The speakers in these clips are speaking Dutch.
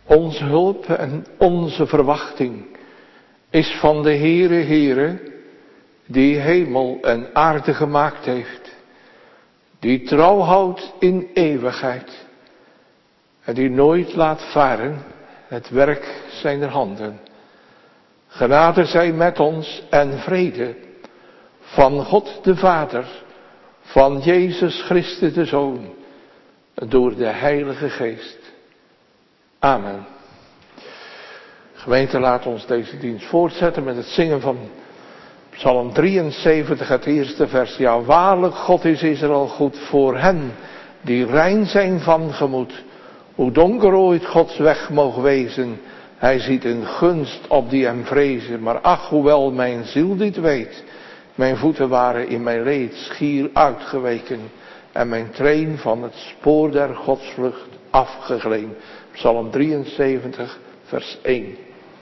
Onze hulp en onze verwachting is van de Heere, die hemel en aarde gemaakt heeft, die trouw houdt in eeuwigheid en die nooit laat varen het werk zijner handen. Genade zij met ons en vrede van God de Vader, van Jezus Christus de Zoon, door de Heilige Geest. Amen. Gemeente, laat ons deze dienst voortzetten met het zingen van Psalm 73, het eerste vers. Ja, waarlijk, God is Israël goed voor hen die rein zijn van gemoed. Hoe donker ooit Gods weg mogen wezen, hij ziet een gunst op die hem vrezen. Maar ach, hoewel mijn ziel dit weet, mijn voeten waren in mijn leed schier uitgeweken en mijn treen van het spoor der godsvlucht afgegleed. Psalm 73, vers 1.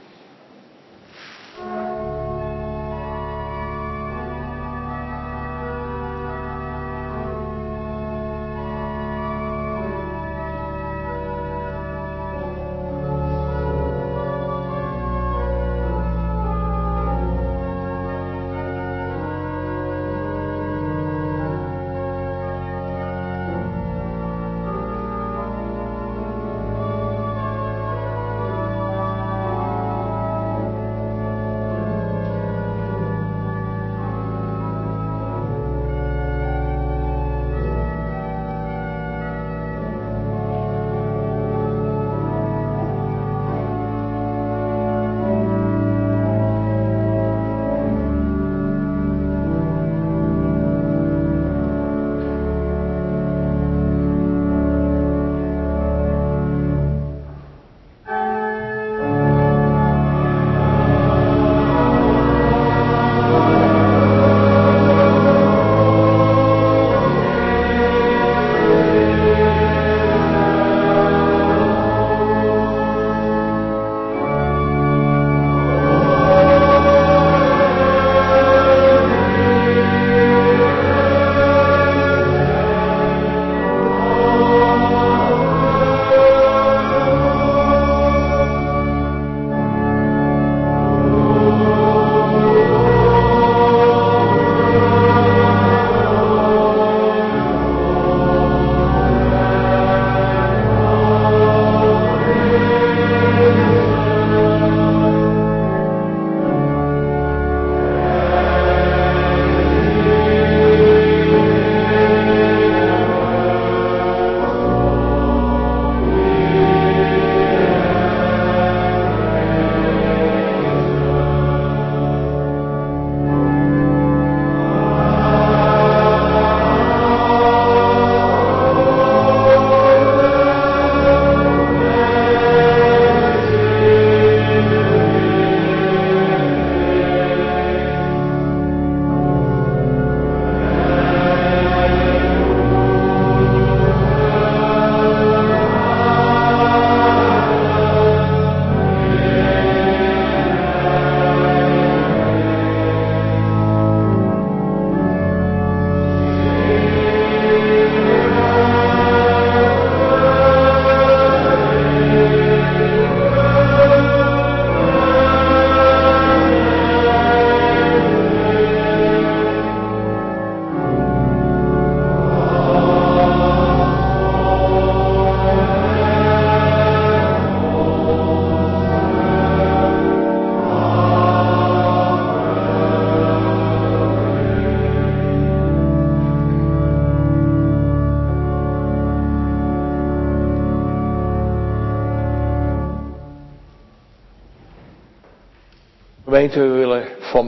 Gemeente, we willen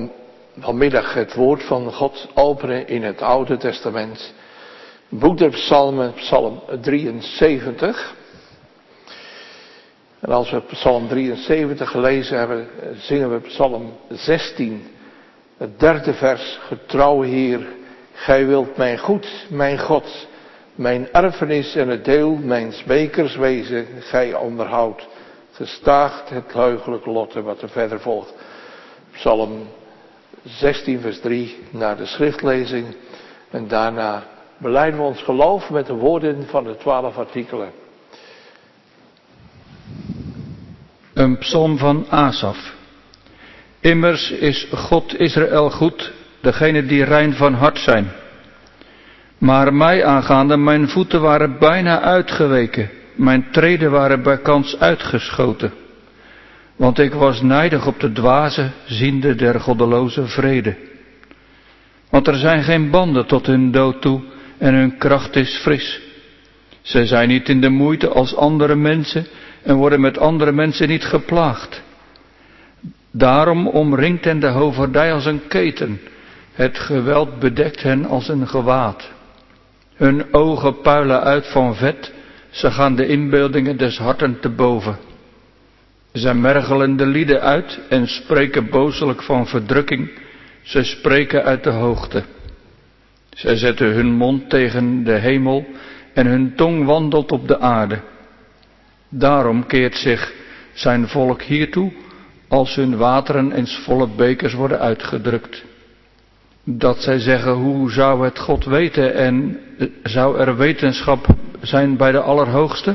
vanmiddag het woord van God openen in het Oude Testament. Boek der Psalmen, Psalm 73. En als we Psalm 73 gelezen hebben, zingen we Psalm 16. Het derde vers. Getrouw Heer, Gij wilt mijn goed, mijn God, mijn erfenis en het deel mijns bekers wezen. Gij onderhoudt gestaagt het heugelijke lot. En wat er verder volgt. Psalm 16 vers 3 naar de schriftlezing. En daarna belijden we ons geloof met de woorden van de 12 artikelen. Een psalm van Asaf. Immers is God Israël goed, degene die rein van hart zijn. Maar mij aangaande, mijn voeten waren bijna uitgeweken, mijn treden waren bijkans uitgeschoten. Want ik was nijdig op de dwaze, ziende der goddeloze vrede. Want er zijn geen banden tot hun dood toe en hun kracht is fris. Zij zijn niet in de moeite als andere mensen en worden met andere mensen niet geplaagd. Daarom omringt hen de hoverdij als een keten. Het geweld bedekt hen als een gewaad. Hun ogen puilen uit van vet, ze gaan de inbeeldingen des harten te boven. Zij mergelen de lieden uit en spreken bozelijk van verdrukking. Zij spreken uit de hoogte. Zij zetten hun mond tegen de hemel en hun tong wandelt op de aarde. Daarom keert zich zijn volk hiertoe, als hun wateren eens volle bekers worden uitgedrukt. Dat zij zeggen, hoe zou het God weten en zou er wetenschap zijn bij de Allerhoogste?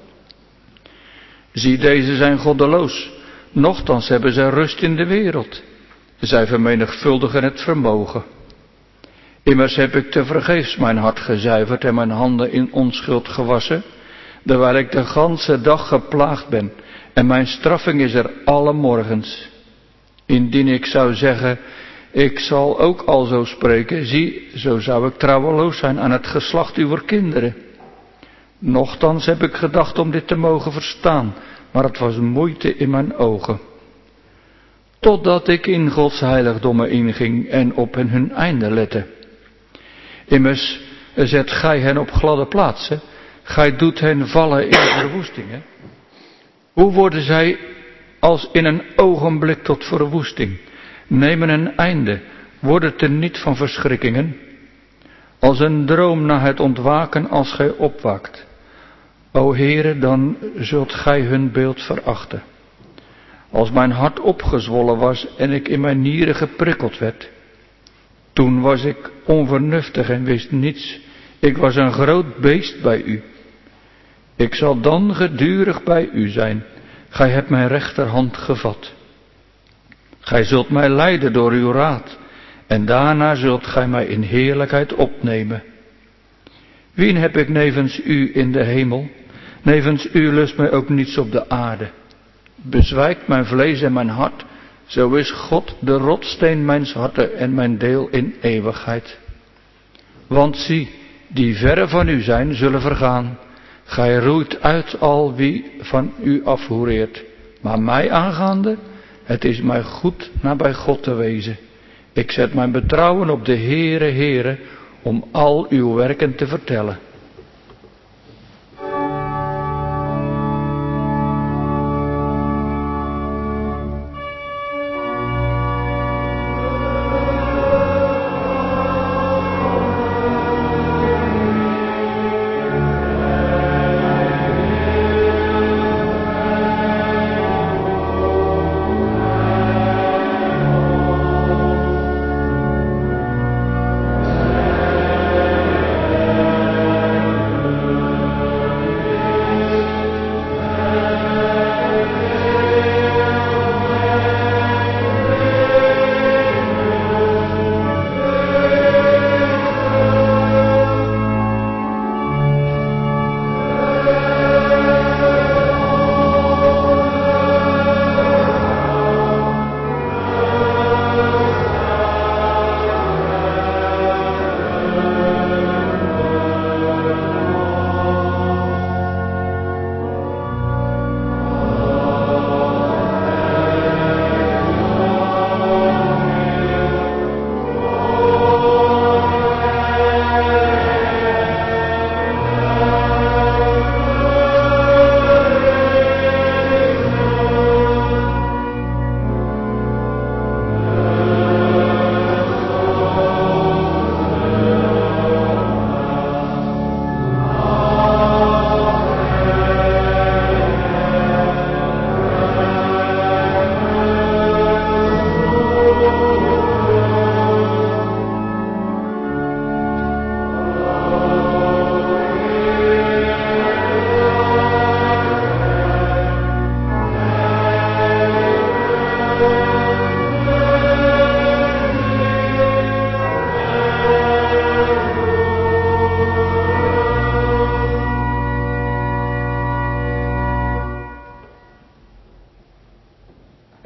Zie, deze zijn goddeloos, nochtans hebben zij rust in de wereld. Zij vermenigvuldigen het vermogen. Immers heb ik tevergeefs mijn hart gezuiverd en mijn handen in onschuld gewassen, terwijl ik de ganse dag geplaagd ben, en mijn straffing is er alle morgens. Indien ik zou zeggen, ik zal ook alzo spreken, zie, zo zou ik trouweloos zijn aan het geslacht uwer kinderen. Nochtans heb ik gedacht om dit te mogen verstaan, maar het was moeite in mijn ogen. Totdat ik in Gods heiligdommen inging en op hun einde lette. Immers zet gij hen op gladde plaatsen, gij doet hen vallen in verwoestingen. Hoe worden zij als in een ogenblik tot verwoesting, nemen een einde, worden te niet van verschrikkingen, als een droom na het ontwaken als gij opwaakt. O Heere, dan zult gij hun beeld verachten. Als mijn hart opgezwollen was en ik in mijn nieren geprikkeld werd, toen was ik onvernuftig en wist niets. Ik was een groot beest bij u. Ik zal dan gedurig bij u zijn. Gij hebt mijn rechterhand gevat. Gij zult mij leiden door uw raad, en daarna zult gij mij in heerlijkheid opnemen. Wien heb ik nevens u in de hemel? Nevens u lust mij ook niets op de aarde. Bezwijkt mijn vlees en mijn hart, zo is God de rotsteen mijns harten en mijn deel in eeuwigheid. Want zie, die verre van u zijn, zullen vergaan. Gij roeit uit al wie van u afhoereert. Maar mij aangaande, het is mij goed nabij God te wezen. Ik zet mijn betrouwen op de Heere, Heere, om al uw werken te vertellen.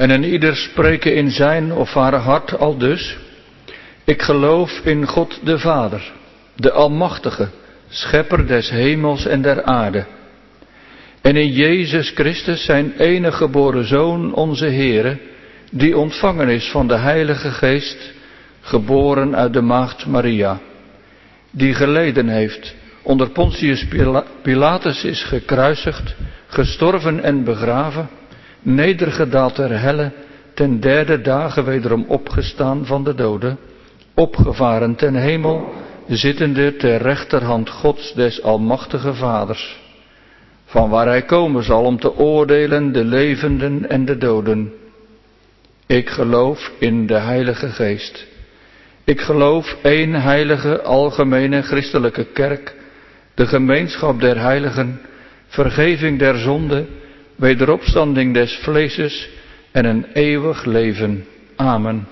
En een ieder spreken in zijn of haar hart aldus: ik geloof in God de Vader, de Almachtige, Schepper des hemels en der aarde. En in Jezus Christus, zijn enige geboren Zoon, onze Heere, die ontvangen is van de Heilige Geest, geboren uit de maagd Maria, die geleden heeft, onder Pontius Pilatus is gekruisigd, gestorven en begraven, nedergedaald ter helle, ten derde dagen wederom opgestaan van de doden, opgevaren ten hemel, zittende ter rechterhand Gods des Almachtige Vaders, van waar hij komen zal om te oordelen de levenden en de doden. Ik geloof in de Heilige Geest. Ik geloof één heilige, algemene, christelijke kerk, de gemeenschap der heiligen, vergeving der zonde, wederopstanding des vleeses en een eeuwig leven. Amen.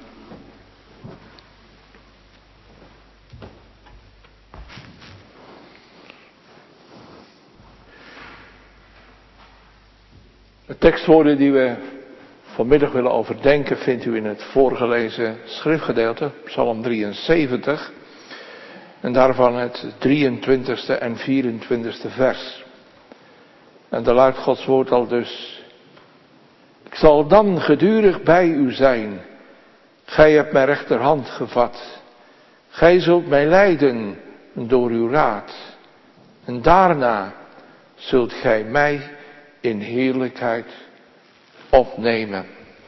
De tekstwoorden die we vanmiddag willen overdenken vindt u in het voorgelezen schriftgedeelte, Psalm 73, en daarvan het 23e en 24e vers. En daar luidt Gods woord al dus: ik zal dan gedurig bij u zijn, gij hebt mijn rechterhand gevat, gij zult mij leiden door uw raad, en daarna zult gij mij in heerlijkheid opnemen.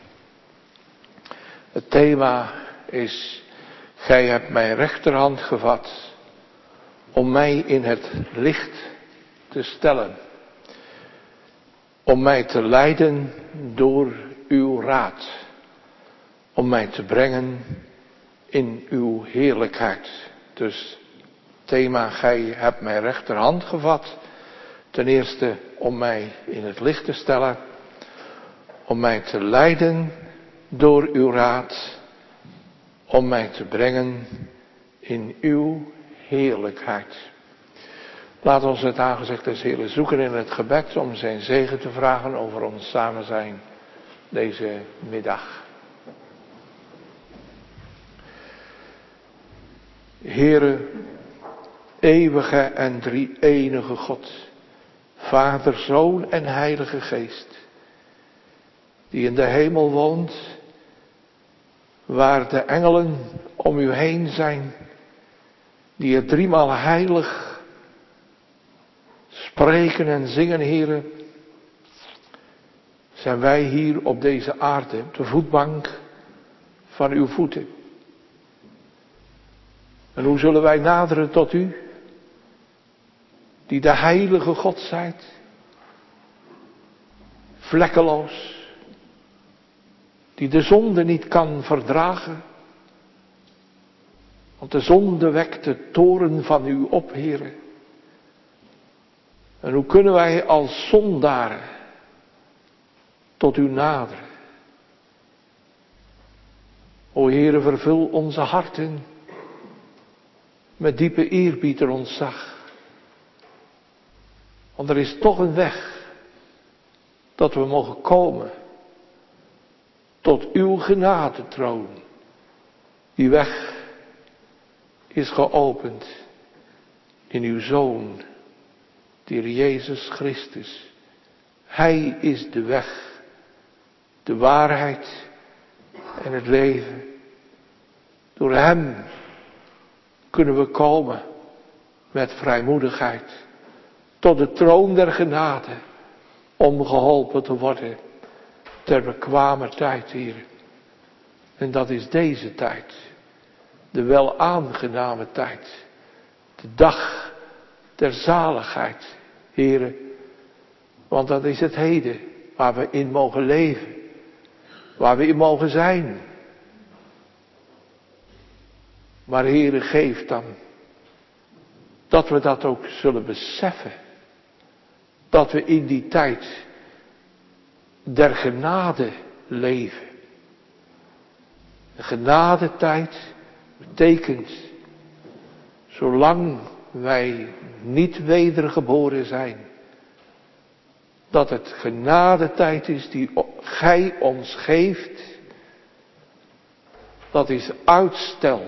Het thema is: gij hebt mijn rechterhand gevat om mij in het licht te stellen, om mij te leiden door uw raad, om mij te brengen in uw heerlijkheid. Dus thema: gij hebt mijn rechterhand gevat. Ten eerste om mij in het licht te stellen, om mij te leiden door uw raad, om mij te brengen in uw heerlijkheid. Laat ons het aangezicht des Heeren zoeken in het gebed om zijn zegen te vragen over ons samen zijn deze middag. Heere, eeuwige en drie-enige God, Vader, Zoon en Heilige Geest, die in de hemel woont, waar de engelen om u heen zijn, die het driemaal heilig spreken en zingen, Heere, zijn wij hier op deze aarde, op de voetbank van uw voeten. En hoe zullen wij naderen tot u, die de heilige God zijt, vlekkeloos, die de zonde niet kan verdragen, want de zonde wekt de toorn van u op, Heere. En hoe kunnen wij als zondaren tot u naderen? O Heere, vervul onze harten met diepe eerbied en ontzag. Want er is toch een weg dat we mogen komen tot uw genadetroon. Die weg is geopend in uw Zoon, de Heer Jezus Christus. Hij is de weg, de waarheid en het leven. Door hem kunnen we komen met vrijmoedigheid tot de troon der genade, om geholpen te worden ter bekwame tijd, Heer. En dat is deze tijd, de wel aangename tijd, de dag der zaligheid, Heer. Want dat is het heden waar we in mogen leven, waar we in mogen zijn. Maar Heere, geef dan dat we dat ook zullen beseffen. Dat we in die tijd der genade leven. De genadetijd betekent, zolang wij niet wedergeboren zijn, dat het genadetijd is die gij ons geeft. Dat is uitstel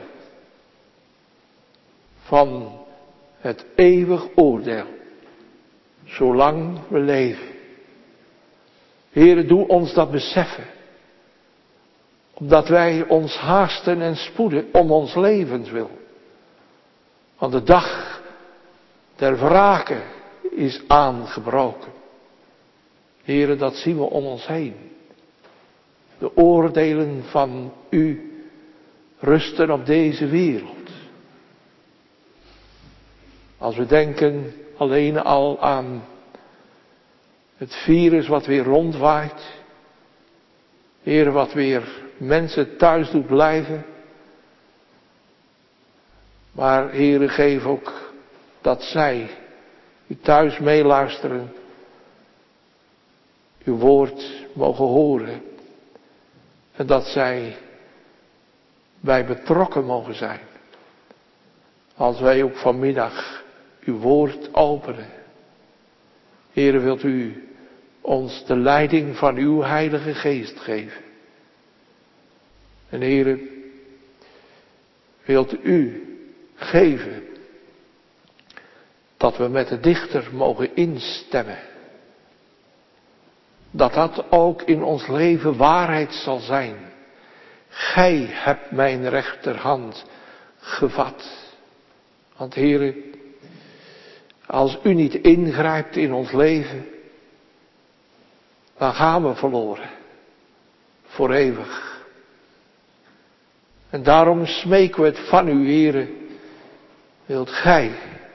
van het eeuwig oordeel, zolang we leven. Heere, doe ons dat beseffen, omdat wij ons haasten en spoeden om ons levenswil. Want de dag der wrake is aangebroken. Heere, dat zien we om ons heen. De oordelen van u rusten op deze wereld. Als we denken alleen al aan het virus wat weer rondwaait. Heer, wat weer mensen thuis doet blijven. Maar Heere, geef ook dat zij, die thuis meeluisteren, uw woord mogen horen. En dat zij bij betrokken mogen zijn. Als wij ook vanmiddag uw woord openen. Heere, wilt u ons de leiding van uw Heilige Geest geven. En Heere, wilt u geven dat we met de dichter mogen instemmen. Dat dat ook in ons leven waarheid zal zijn. Gij hebt mijn rechterhand gevat. Want Heere, als u niet ingrijpt in ons leven, dan gaan we verloren. Voor eeuwig. En daarom smeken we het van u, Heere. Wilt gij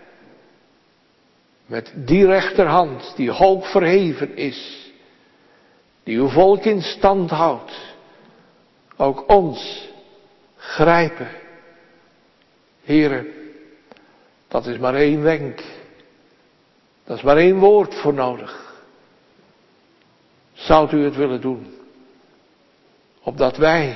met die rechterhand die hoog verheven is, die uw volk in stand houdt, ook ons grijpen. Heere, dat is maar één wenk. Dat is maar één woord voor nodig. Zou u het willen doen? Opdat wij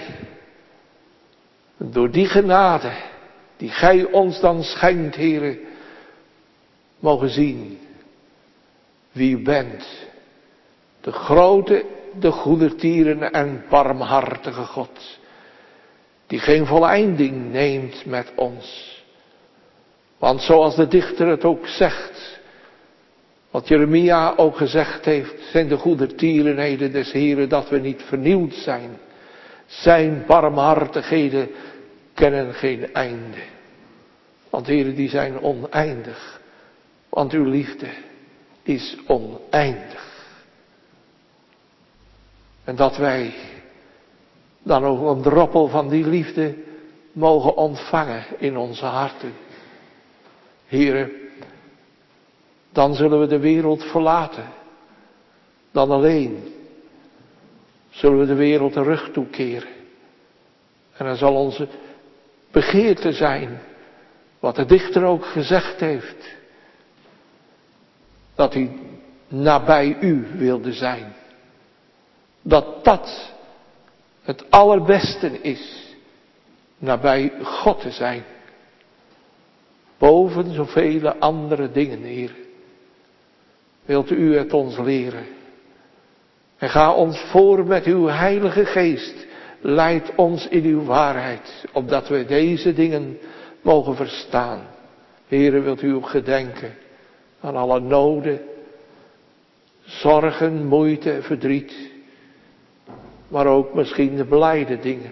door die genade die gij ons dan schenkt, Heere, mogen zien wie u bent. De grote, de goedertieren en barmhartige God. Die geen voleinding neemt met ons. Want zoals de dichter het ook zegt, wat Jeremia ook gezegd heeft, zijn de goedertierenheden des Heeren dat we niet vernieuwd zijn. Zijn barmhartigheden kennen geen einde. Want Heere, die zijn oneindig. Want uw liefde is oneindig. En dat wij dan ook een droppel van die liefde mogen ontvangen in onze harten. Heere, dan zullen we de wereld verlaten. Dan alleen zullen we de wereld de rug toekeren. En dan zal onze begeerte zijn, wat de dichter ook gezegd heeft, dat hij nabij u wilde zijn. Dat dat het allerbeste is, nabij God te zijn. Boven zoveel andere dingen, Heer. Wilt u het ons leren. En ga ons voor met uw Heilige Geest. Leid ons in uw waarheid, opdat we deze dingen mogen verstaan. Heere, wilt u ook gedenken aan alle noden, zorgen, moeite, verdriet. Maar ook misschien de blijde dingen.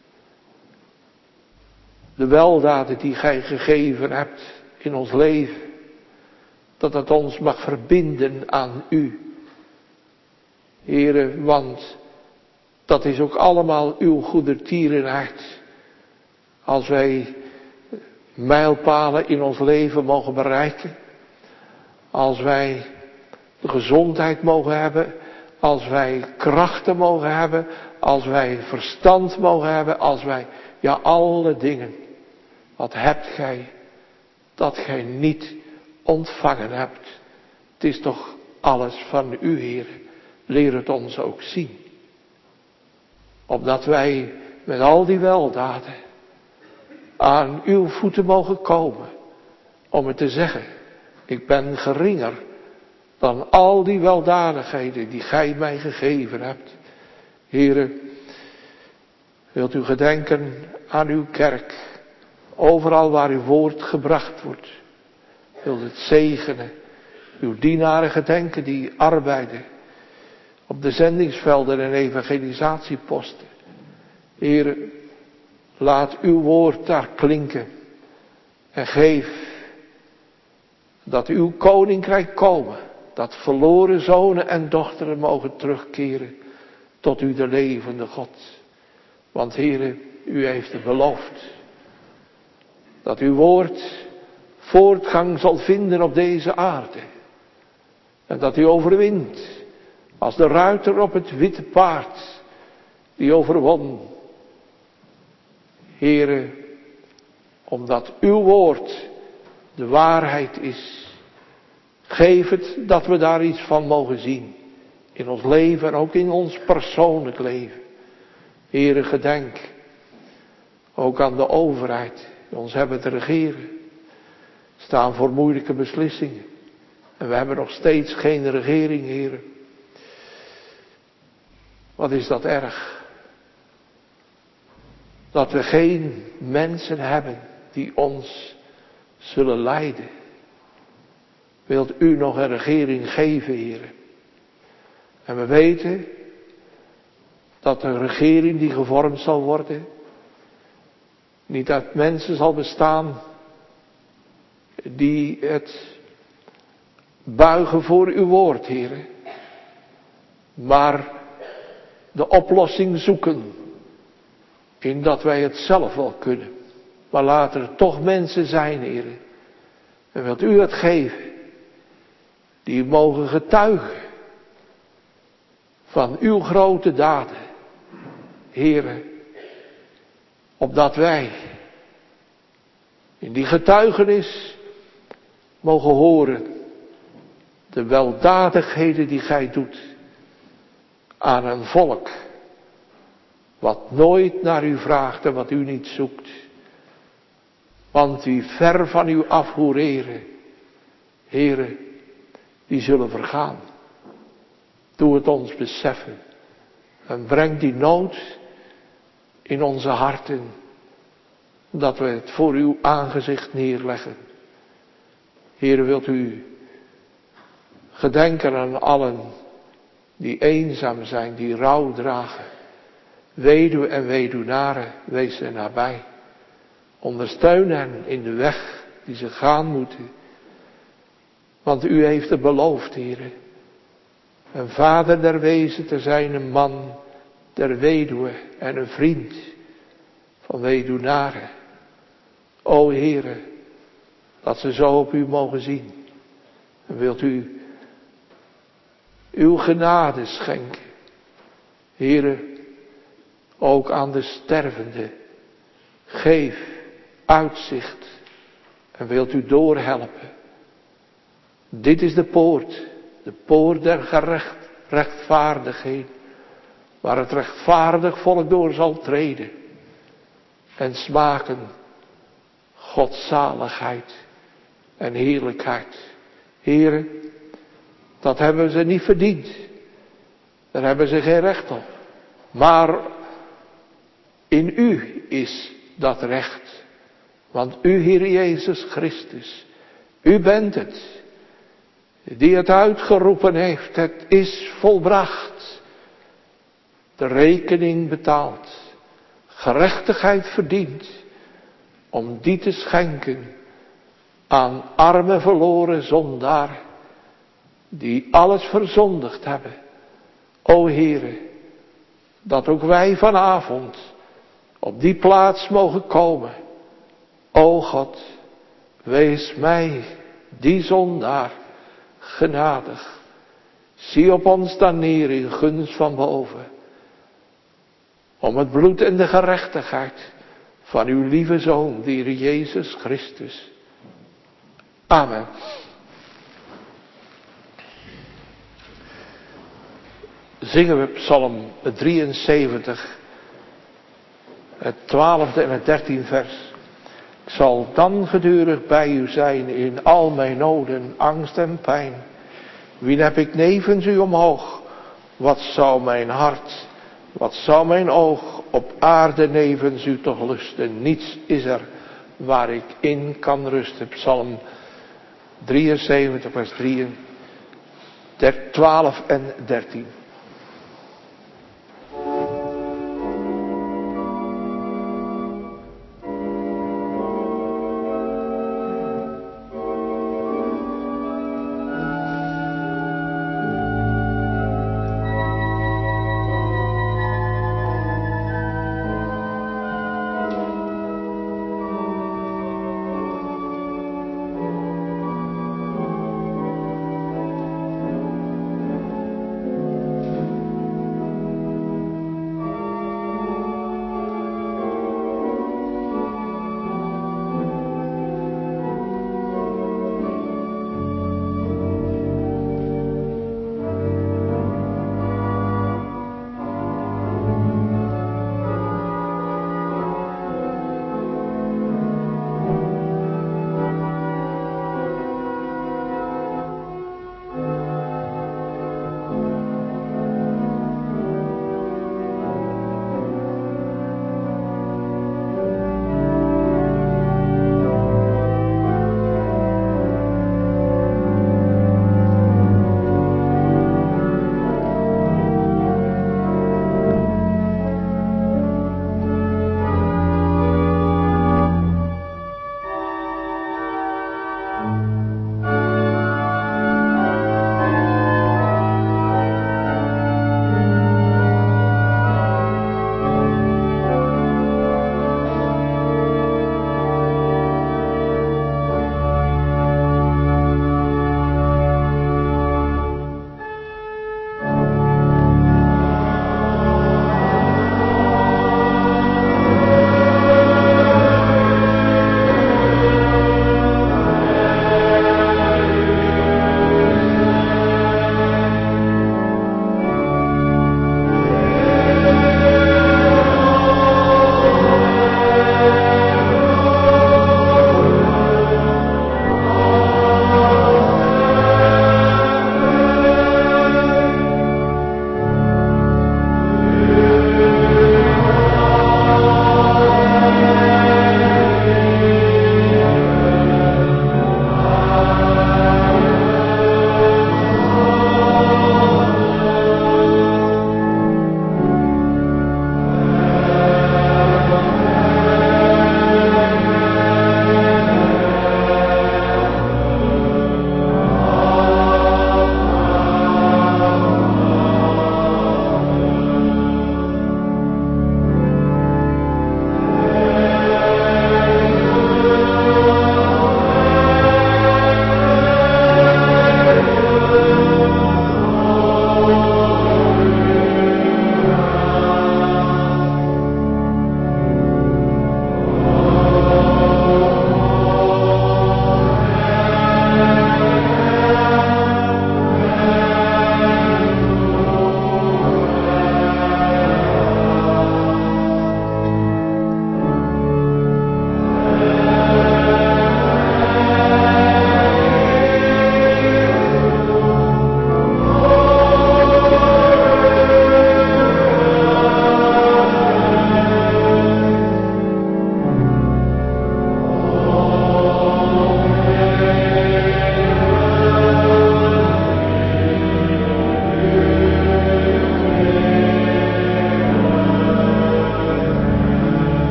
De weldaden die gij gegeven hebt in ons leven. Dat het ons mag verbinden aan u. Heere, want dat is ook allemaal uw goedertierenheid. Als wij mijlpalen in ons leven mogen bereiken. Als wij de gezondheid mogen hebben. Als wij krachten mogen hebben. Als wij verstand mogen hebben. Als wij, ja, alle dingen. Wat hebt gij dat gij niet ontvangen hebt? Het is toch alles van u, Heer. Leer het ons ook zien. Opdat wij met al die weldaden aan uw voeten mogen komen. Om het te zeggen, ik ben geringer dan al die weldadigheden die gij mij gegeven hebt. Heere, wilt u gedenken aan uw kerk, overal waar uw woord gebracht wordt. Wilt het zegenen, uw dienaren gedenken die arbeiden op de zendingsvelden en evangelisatieposten. Heere, laat uw woord daar klinken en geef dat uw koninkrijk komen, dat verloren zonen en dochteren mogen terugkeren tot u de levende God. Want Heere, u heeft het beloofd dat uw woord voortgang zal vinden op deze aarde. En dat u overwint als de ruiter op het witte paard die overwon. Heere, omdat uw woord de waarheid is, geef het dat we daar iets van mogen zien. In ons leven en ook in ons persoonlijk leven. Heere, gedenk ook aan de overheid die ons hebben te regeren. Staan voor moeilijke beslissingen. En we hebben nog steeds geen regering, Heere. Wat is dat erg? Dat we geen mensen hebben die ons zullen leiden. Wilt u nog een regering geven, Heere? En we weten dat de regering die gevormd zal worden niet uit mensen zal bestaan die het buigen voor uw woord, Heere, maar de oplossing zoeken in dat wij het zelf wel kunnen. Maar laat er toch mensen zijn, Heere, en wilt u het geven, die mogen getuigen van uw grote daden, Heere, opdat wij in die getuigenis mogen horen de weldadigheden die gij doet aan een volk wat nooit naar u vraagt en wat u niet zoekt. Want wie ver van u afhoereren, Heere, die zullen vergaan. Doe het ons beseffen en breng die nood in onze harten, dat we het voor uw aangezicht neerleggen. Heere, wilt u gedenken aan allen die eenzaam zijn, die rouw dragen. Weduwe en weduwnaren, wees er nabij. Ondersteun hen in de weg die ze gaan moeten. Want u heeft het beloofd, Heere, een vader der wezen te zijn, een man der weduwe en een vriend van weduwnaren. O Heere, dat ze zo op u mogen zien. En wilt u uw genade schenken, Heere, ook aan de stervende. Geef uitzicht en wilt u doorhelpen. Dit is de poort der rechtvaardigheid, waar het rechtvaardig volk door zal treden en smaken Gods zaligheid en heerlijkheid. Heere, dat hebben ze niet verdiend. Daar hebben ze geen recht op. Maar in u is dat recht. Want u, Heer Jezus Christus, u bent het die het uitgeroepen heeft. Het is volbracht. De rekening betaald. Gerechtigheid verdiend. Om die te schenken aan arme verloren zondaar die alles verzondigd hebben. O Heere, dat ook wij vanavond op die plaats mogen komen. O God, wees mij, die zondaar, genadig. Zie op ons dan neer in gunst van boven. Om het bloed en de gerechtigheid van uw lieve Zoon, de Heer Jezus Christus. Amen. Zingen we Psalm 73, het 12e en het 13e vers. Ik zal dan gedurig bij u zijn in al mijn noden, angst en pijn. Wien heb ik nevens u omhoog? Wat zou mijn hart, wat zou mijn oog op aarde nevens u toch lusten? Niets is er waar ik in kan rusten. Psalm 73 vers 3, 12 en 13.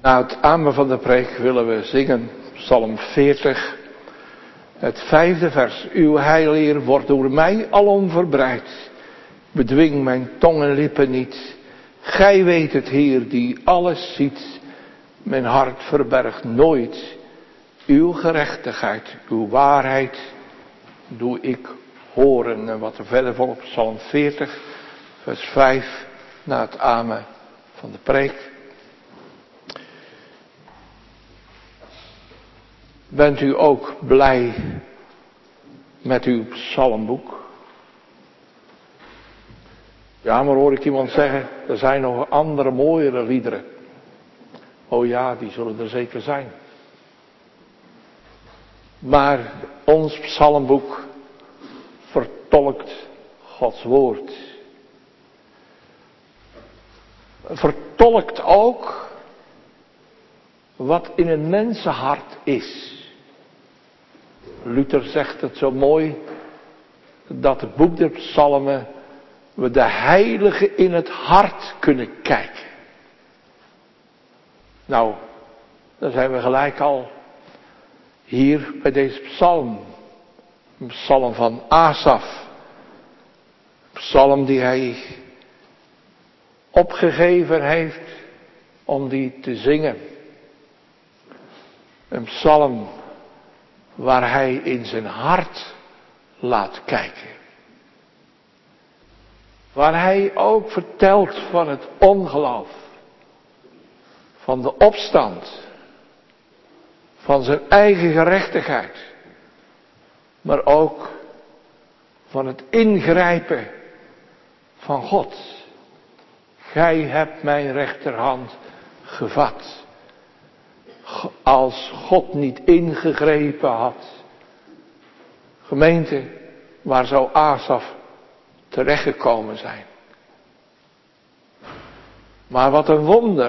Na het amen van de preek willen we zingen Psalm 40, het 5e vers. Uw heileer wordt door mij alom verbreid. Bedwing mijn tong en lippen niet. Gij weet het, Heer, die alles ziet. Mijn hart verbergt nooit. Uw gerechtigheid, uw waarheid doe ik horen. En wat er verder volgt, Psalm 40, vers 5, na het amen van de preek. Bent u ook blij met uw psalmboek? Ja, maar hoor ik iemand zeggen, er zijn nog andere mooiere liederen. Oh ja, die zullen er zeker zijn. Maar ons psalmboek vertolkt Gods woord. Vertolkt ook wat in een mensenhart is. Luther zegt het zo mooi, dat het boek der psalmen we de heilige in het hart kunnen kijken. Nou, dan zijn we gelijk al hier bij deze psalm. Een psalm van Asaf. Een psalm die hij opgegeven heeft om die te zingen. Een psalm waar hij in zijn hart laat kijken. Waar hij ook vertelt van het ongeloof. Van de opstand. Van zijn eigen gerechtigheid. Maar ook van het ingrijpen van God. Gij hebt mijn rechterhand gevat. Als God niet ingegrepen had. Gemeente, waar zou Asaf terechtgekomen zijn? Maar wat een wonder.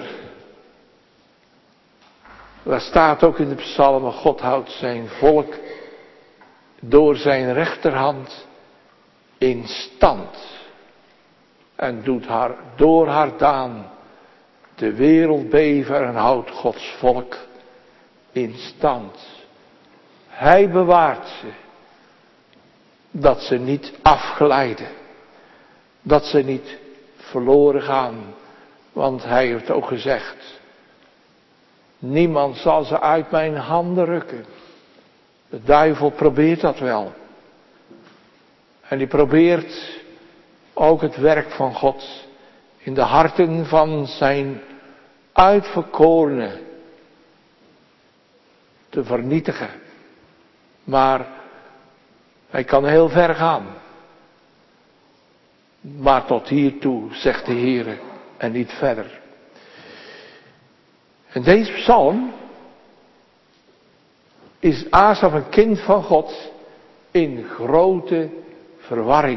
Daar staat ook in de psalmen, God houdt zijn volk door zijn rechterhand in stand. En doet haar door haar daan de wereld beven en houdt Gods volk in stand. Hij bewaart ze. Dat ze niet afglijden. Dat ze niet verloren gaan. Want hij heeft ook gezegd. Niemand zal ze uit mijn handen rukken. De duivel probeert dat wel. En die probeert ook het werk van God in de harten van zijn uitverkorenen te vernietigen. Maar hij kan heel ver gaan. Maar tot hiertoe, zegt de Heer, en niet verder. En deze psalm is Asaf een kind van God in grote verwarring.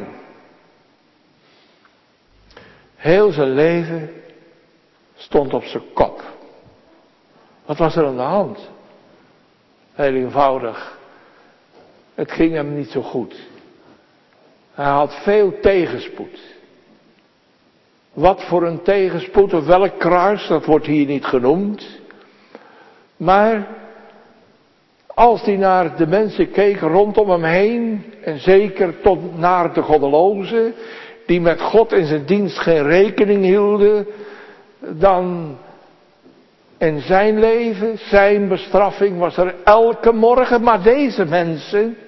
Heel zijn leven stond op zijn kop. Wat was er aan de hand? Heel eenvoudig. Het ging hem niet zo goed. Hij had veel tegenspoed. Wat voor een tegenspoed of welk kruis, dat wordt hier niet genoemd. Maar als hij naar de mensen keek rondom hem heen, en zeker tot naar de goddelozen, die met God in zijn dienst geen rekening hielden, dan in zijn leven, zijn bestraffing was er elke morgen. Maar deze mensen,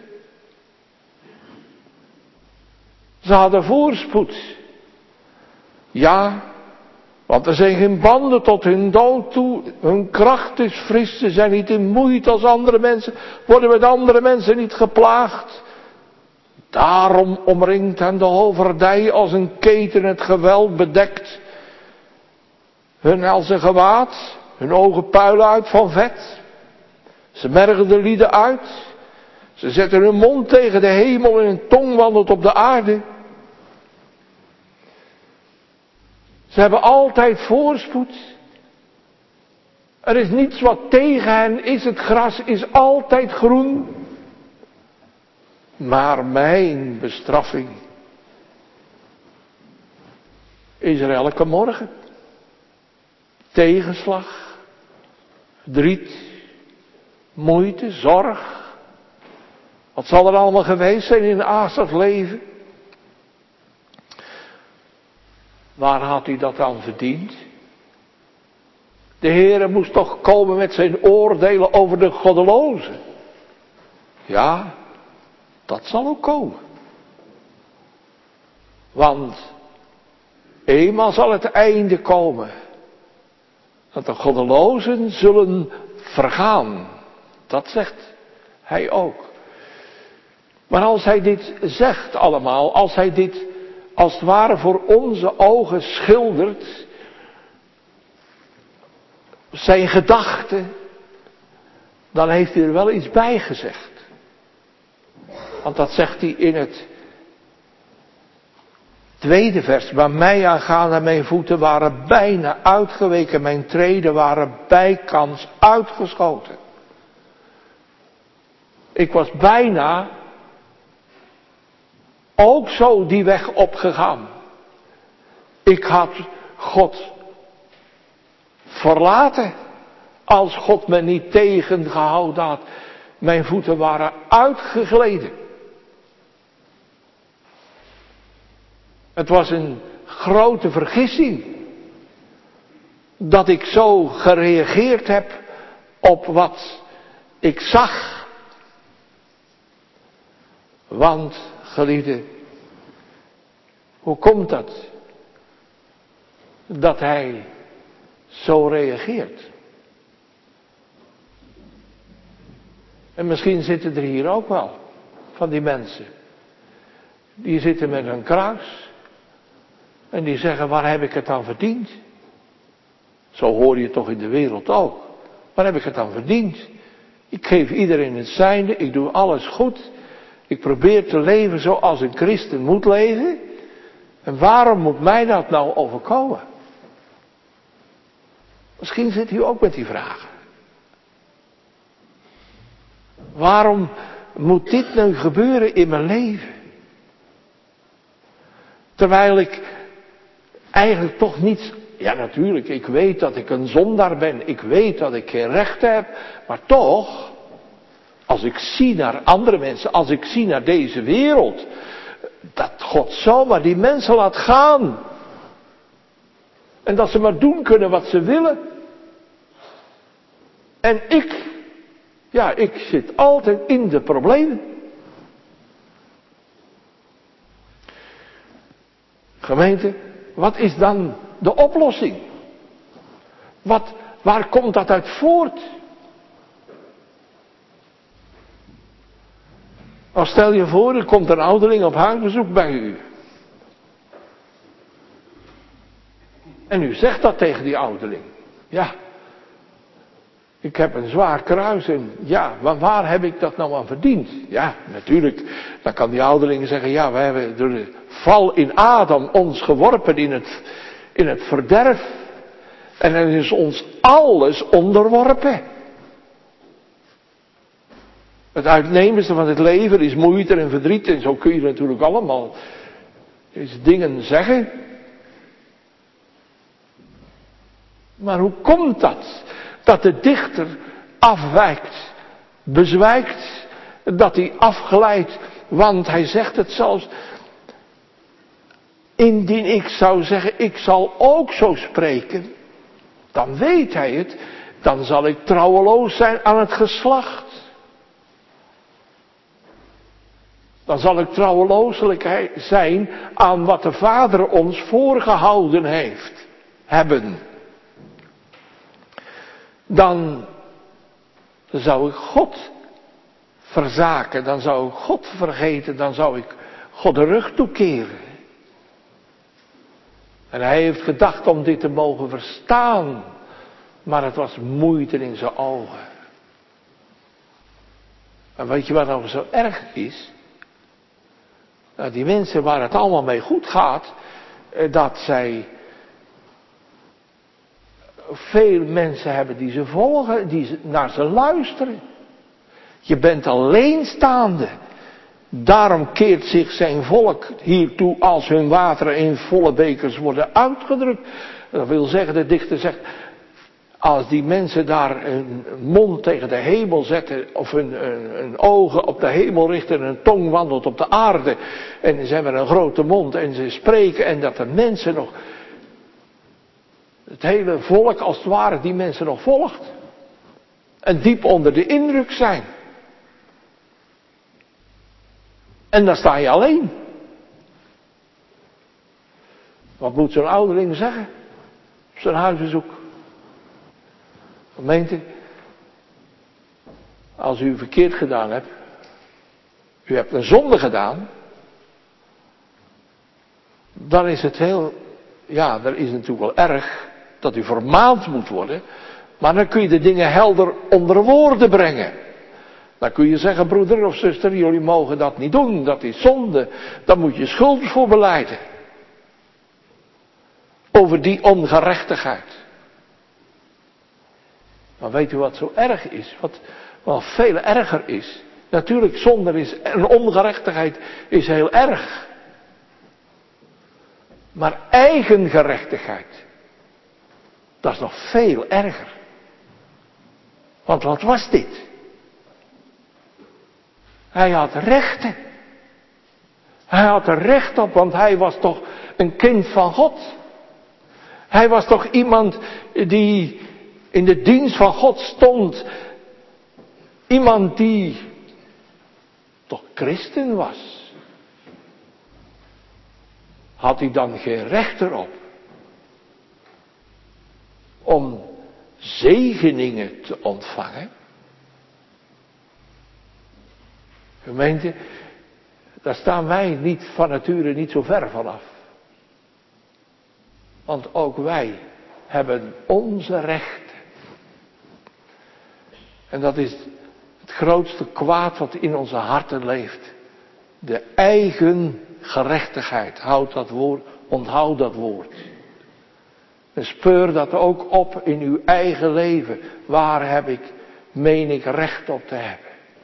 ze hadden voorspoed. Ja, want er zijn geen banden tot hun dood toe. Hun kracht is fris, ze zijn niet in moeite als andere mensen. Worden met andere mensen niet geplaagd. Daarom omringt hen de hoofdverdij als een keten het geweld bedekt. Hun als een gewaad, hun ogen puilen uit van vet. Ze mergen de lieden uit. Ze zetten hun mond tegen de hemel en hun tong wandelt op de aarde. Ze hebben altijd voorspoed. Er is niets wat tegen hen is. Het gras is altijd groen. Maar mijn bestraffing is er elke morgen. Tegenslag. Verdriet, moeite, zorg. Wat zal er allemaal geweest zijn in Asa's leven? Waar had hij dat aan verdiend? De Heere moest toch komen met zijn oordelen over de goddelozen. Ja, dat zal ook komen. Want eenmaal zal het einde komen. Dat de goddelozen zullen vergaan. Dat zegt hij ook. Maar als hij dit zegt allemaal, als hij dit als het ware voor onze ogen schildert, zijn gedachten, dan heeft hij er wel iets bij gezegd. Want dat zegt hij in het tweede vers. Maar mij aangaande, mijn voeten waren bijna uitgeweken, mijn treden waren bijkans uitgeschoten. Ik was bijna ook zo die weg opgegaan. Ik had God verlaten als God me niet tegengehouden had. Mijn voeten waren uitgegleden. Het was een grote vergissing dat ik zo gereageerd heb op wat ik zag. Want, geliefde, hoe komt dat? Dat hij zo reageert. En misschien zitten er hier ook wel van die mensen. Die zitten met een kruis. En die zeggen, waar heb ik het aan verdiend? Zo hoor je het toch in de wereld ook. Waar heb ik het aan verdiend? Ik geef iedereen het zijnde. Ik doe alles goed. Ik probeer te leven zoals een christen moet leven. En waarom moet mij dat nou overkomen? Misschien zit u ook met die vragen. Waarom moet dit nu gebeuren in mijn leven? Terwijl ik eigenlijk toch niets... Ja, natuurlijk, ik weet dat ik een zondaar ben. Ik weet dat ik geen rechten heb. Maar toch, als ik zie naar andere mensen, als ik zie naar deze wereld, dat God zomaar die mensen laat gaan. En dat ze maar doen kunnen wat ze willen. En ik zit altijd in de problemen. Gemeente, wat is dan de oplossing? Waar komt dat uit voort? Nou, stel je voor, er komt een ouderling op huisbezoek bij u. En u zegt dat tegen die ouderling. Ja, ik heb een zwaar kruis en ja, maar waar heb ik dat nou aan verdiend? Ja, natuurlijk, dan kan die ouderling zeggen, ja, wij hebben door de val in Adam ons geworpen in het verderf. En er is ons alles onderworpen. Het uitnemenste van het leven is moeite en verdriet. En zo kun je natuurlijk allemaal eens dingen zeggen. Maar hoe komt dat? Dat de dichter afwijkt, bezwijkt, dat hij afglijdt. Want hij zegt het zelfs. Indien ik zou zeggen, ik zal ook zo spreken. Dan weet hij het. Dan zal ik trouweloos zijn aan het geslacht. Dan zal ik trouwelooselijk zijn aan wat de Vader ons voorgehouden hebben. Dan zou ik God verzaken, dan zou ik God vergeten, dan zou ik God de rug toekeren. En hij heeft gedacht om dit te mogen verstaan, maar het was moeite in zijn ogen. En weet je wat nou zo erg is? Nou, die mensen waar het allemaal mee goed gaat, dat zij veel mensen hebben die ze volgen, die naar ze luisteren. Je bent alleenstaande. Daarom keert zich zijn volk hiertoe als hun wateren in volle bekers worden uitgedrukt. Dat wil zeggen, de dichter zegt, Als die mensen daar een mond tegen de hemel zetten, of hun ogen op de hemel richten en hun tong wandelt op de aarde. En ze hebben een grote mond en ze spreken en dat de mensen nog, het hele volk als het ware, die mensen nog volgt. En diep onder de indruk zijn. En dan sta je alleen. Wat moet zo'n ouderling zeggen? Op zijn huisbezoek. Gemeente, als u verkeerd gedaan hebt, u hebt een zonde gedaan, dan is het dan is het natuurlijk wel erg dat u vermaand moet worden, maar dan kun je de dingen helder onder woorden brengen. Dan kun je zeggen, broeder of zuster, jullie mogen dat niet doen, dat is zonde, daar moet je schuld voor belijden. Over die ongerechtigheid. Maar weet u wat zo erg is? Wat veel erger is? Natuurlijk, zonde is en ongerechtigheid is heel erg. Maar eigen gerechtigheid, dat is nog veel erger. Want wat was dit? Hij had rechten. Hij had er recht op, want hij was toch een kind van God. Hij was toch iemand die in de dienst van God stond. Iemand die toch christen was. Had hij dan geen recht erop om zegeningen te ontvangen? Gemeente, daar staan wij niet van nature niet zo ver vanaf. Want ook wij hebben onze rechten. En dat is het grootste kwaad wat in onze harten leeft. De eigen gerechtigheid. Onthoud dat woord. En speur dat ook op in uw eigen leven. Waar meen ik recht op te hebben?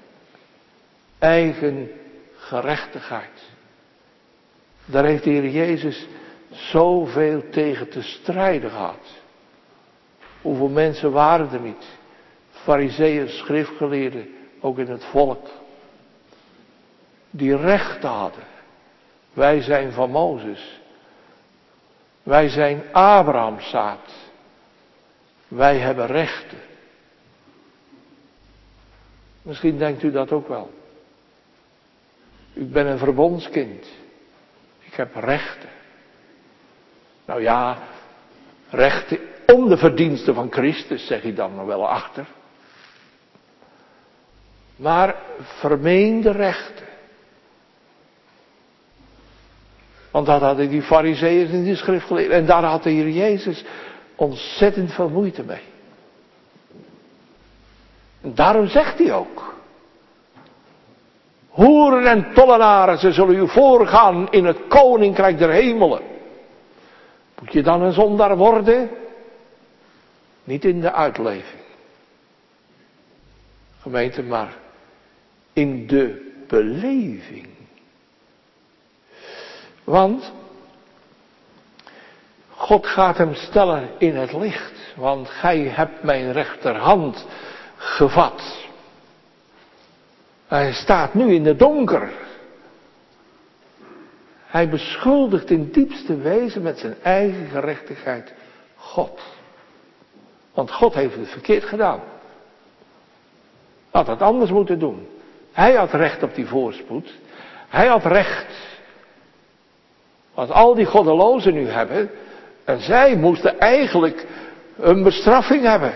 Eigen gerechtigheid. Daar heeft de Heer Jezus zoveel tegen te strijden gehad. Hoeveel mensen waren er niet? Farizeeën, schriftgeleerden, ook in het volk. Die rechten hadden. Wij zijn van Mozes. Wij zijn Abraham's zaad. Wij hebben rechten. Misschien denkt u dat ook wel. Ik ben een verbondskind. Ik heb rechten. Nou ja, rechten om de verdiensten van Christus, zeg je dan nog wel achter. Maar vermeende rechten. Want dat hadden die Farizeeën in die schriftgeleerden. En daar had de Heer Jezus ontzettend veel moeite mee. En daarom zegt hij ook. Hoeren en tollenaren, ze zullen u voorgaan in het koninkrijk der hemelen. Moet je dan een zondaar worden? Niet in de uitleving. Gemeente, maar in de beleving. Want God gaat hem stellen in het licht. Want gij hebt mijn rechterhand gevat. Hij staat nu in het donker. Hij beschuldigt in diepste wezen met zijn eigen gerechtigheid God. Want God heeft het verkeerd gedaan. Had het anders moeten doen. Hij had recht op die voorspoed. Hij had recht. Wat al die goddelozen nu hebben. En zij moesten eigenlijk een bestraffing hebben.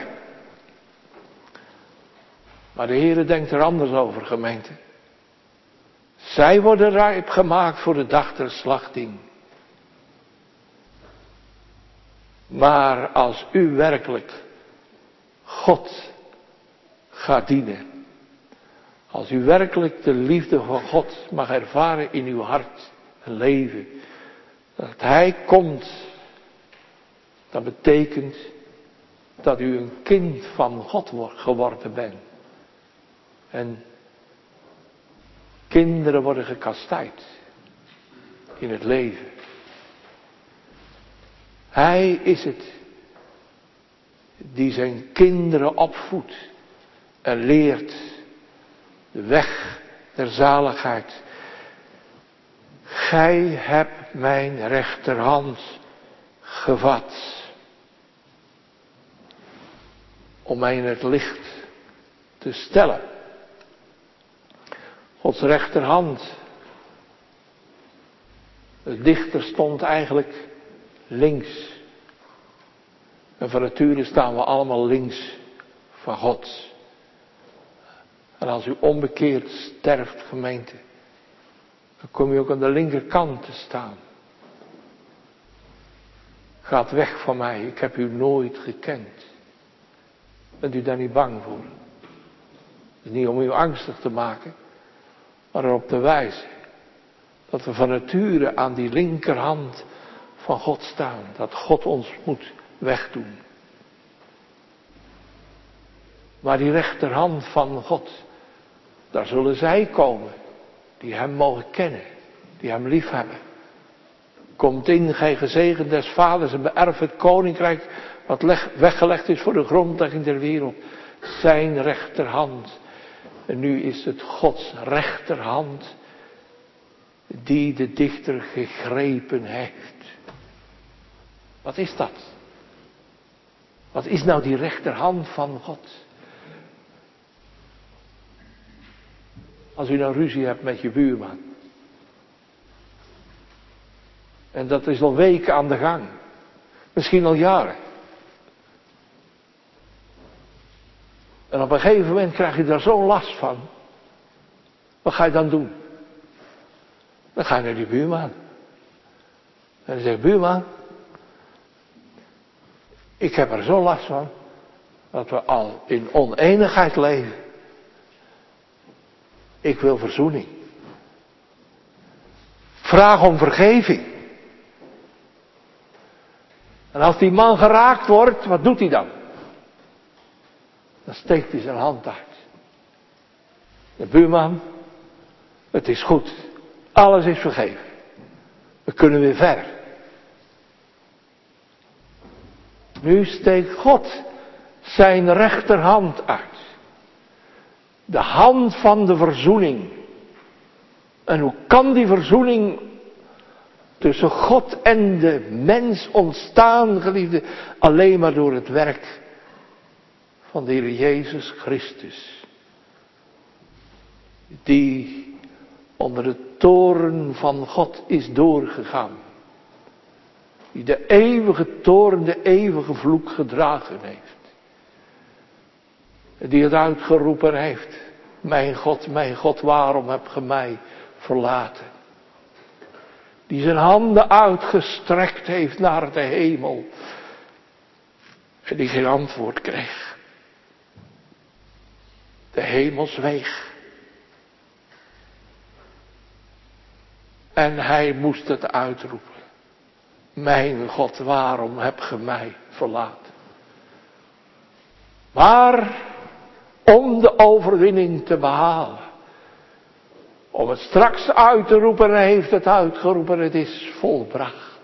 Maar de Heere denkt er anders over, gemeente. Zij worden rijp gemaakt voor de dag der slachting. Maar als u werkelijk God gaat dienen. Als u werkelijk de liefde van God mag ervaren in uw hart en leven. Dat Hij komt. Dat betekent dat u een kind van God geworden bent. En kinderen worden gekastijd in het leven. Hij is het die zijn kinderen opvoedt en leert de weg der zaligheid. Gij hebt mijn rechterhand gevat om mij in het licht te stellen. Gods rechterhand. De dichter stond eigenlijk links. En van nature staan we allemaal links van God. En als u onbekeerd sterft, gemeente, dan kom je ook aan de linkerkant te staan. Gaat weg van mij, ik heb u nooit gekend. Bent u daar niet bang voor? Het is niet om u angstig te maken, maar erop te wijzen dat we van nature aan die linkerhand van God staan. Dat God ons moet wegdoen. Maar die rechterhand van God, daar zullen zij komen die hem mogen kennen, die hem lief hebben. Komt in, gij gezegend des vaders, en beërf het koninkrijk wat weggelegd is voor de grondlegging der wereld. Zijn rechterhand. En nu is het Gods rechterhand die de dichter gegrepen heeft. Wat is dat? Wat is nou die rechterhand van God? Als u nou ruzie hebt met je buurman. En dat is al weken aan de gang. Misschien al jaren. En op een gegeven moment krijg je daar zo'n last van. Wat ga je dan doen? Dan ga je naar die buurman. En dan zeg je, buurman, ik heb er zo last van, dat we al in oneenigheid leven. Ik wil verzoening. Vraag om vergeving. En als die man geraakt wordt, wat doet hij dan? Dan steekt hij zijn hand uit. De buurman, het is goed. Alles is vergeven. We kunnen weer verder. Nu steekt God zijn rechterhand uit. De hand van de verzoening. En hoe kan die verzoening tussen God en de mens ontstaan, geliefde? Alleen maar door het werk van de Heer Jezus Christus. Die onder de toorn van God is doorgegaan. Die de eeuwige toorn, de eeuwige vloek gedragen heeft. Die het uitgeroepen heeft. Mijn God, waarom heb ge mij verlaten? Die zijn handen uitgestrekt heeft naar de hemel. En die geen antwoord kreeg. De hemel zweeg. En hij moest het uitroepen. Mijn God, waarom heb ge mij verlaten? Maar om de overwinning te behalen. Om het straks uit te roepen, en hij heeft het uitgeroepen, het is volbracht.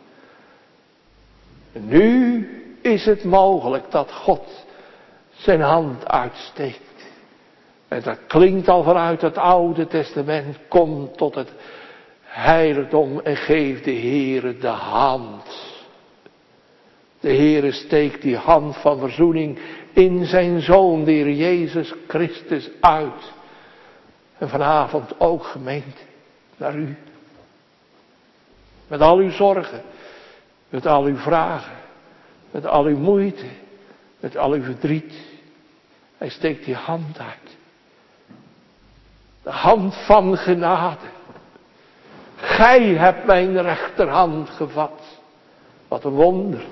En nu is het mogelijk dat God zijn hand uitsteekt. En dat klinkt al vanuit het Oude Testament. Kom tot het heiligdom en geef de Heere de hand. De Heere steekt die hand van verzoening in zijn Zoon, de Heer Jezus Christus, uit. En vanavond ook, gemeente, naar u. Met al uw zorgen, met al uw vragen, met al uw moeite, met al uw verdriet. Hij steekt die hand uit. De hand van genade. Gij hebt mijn rechterhand gevat. Wat een wonder.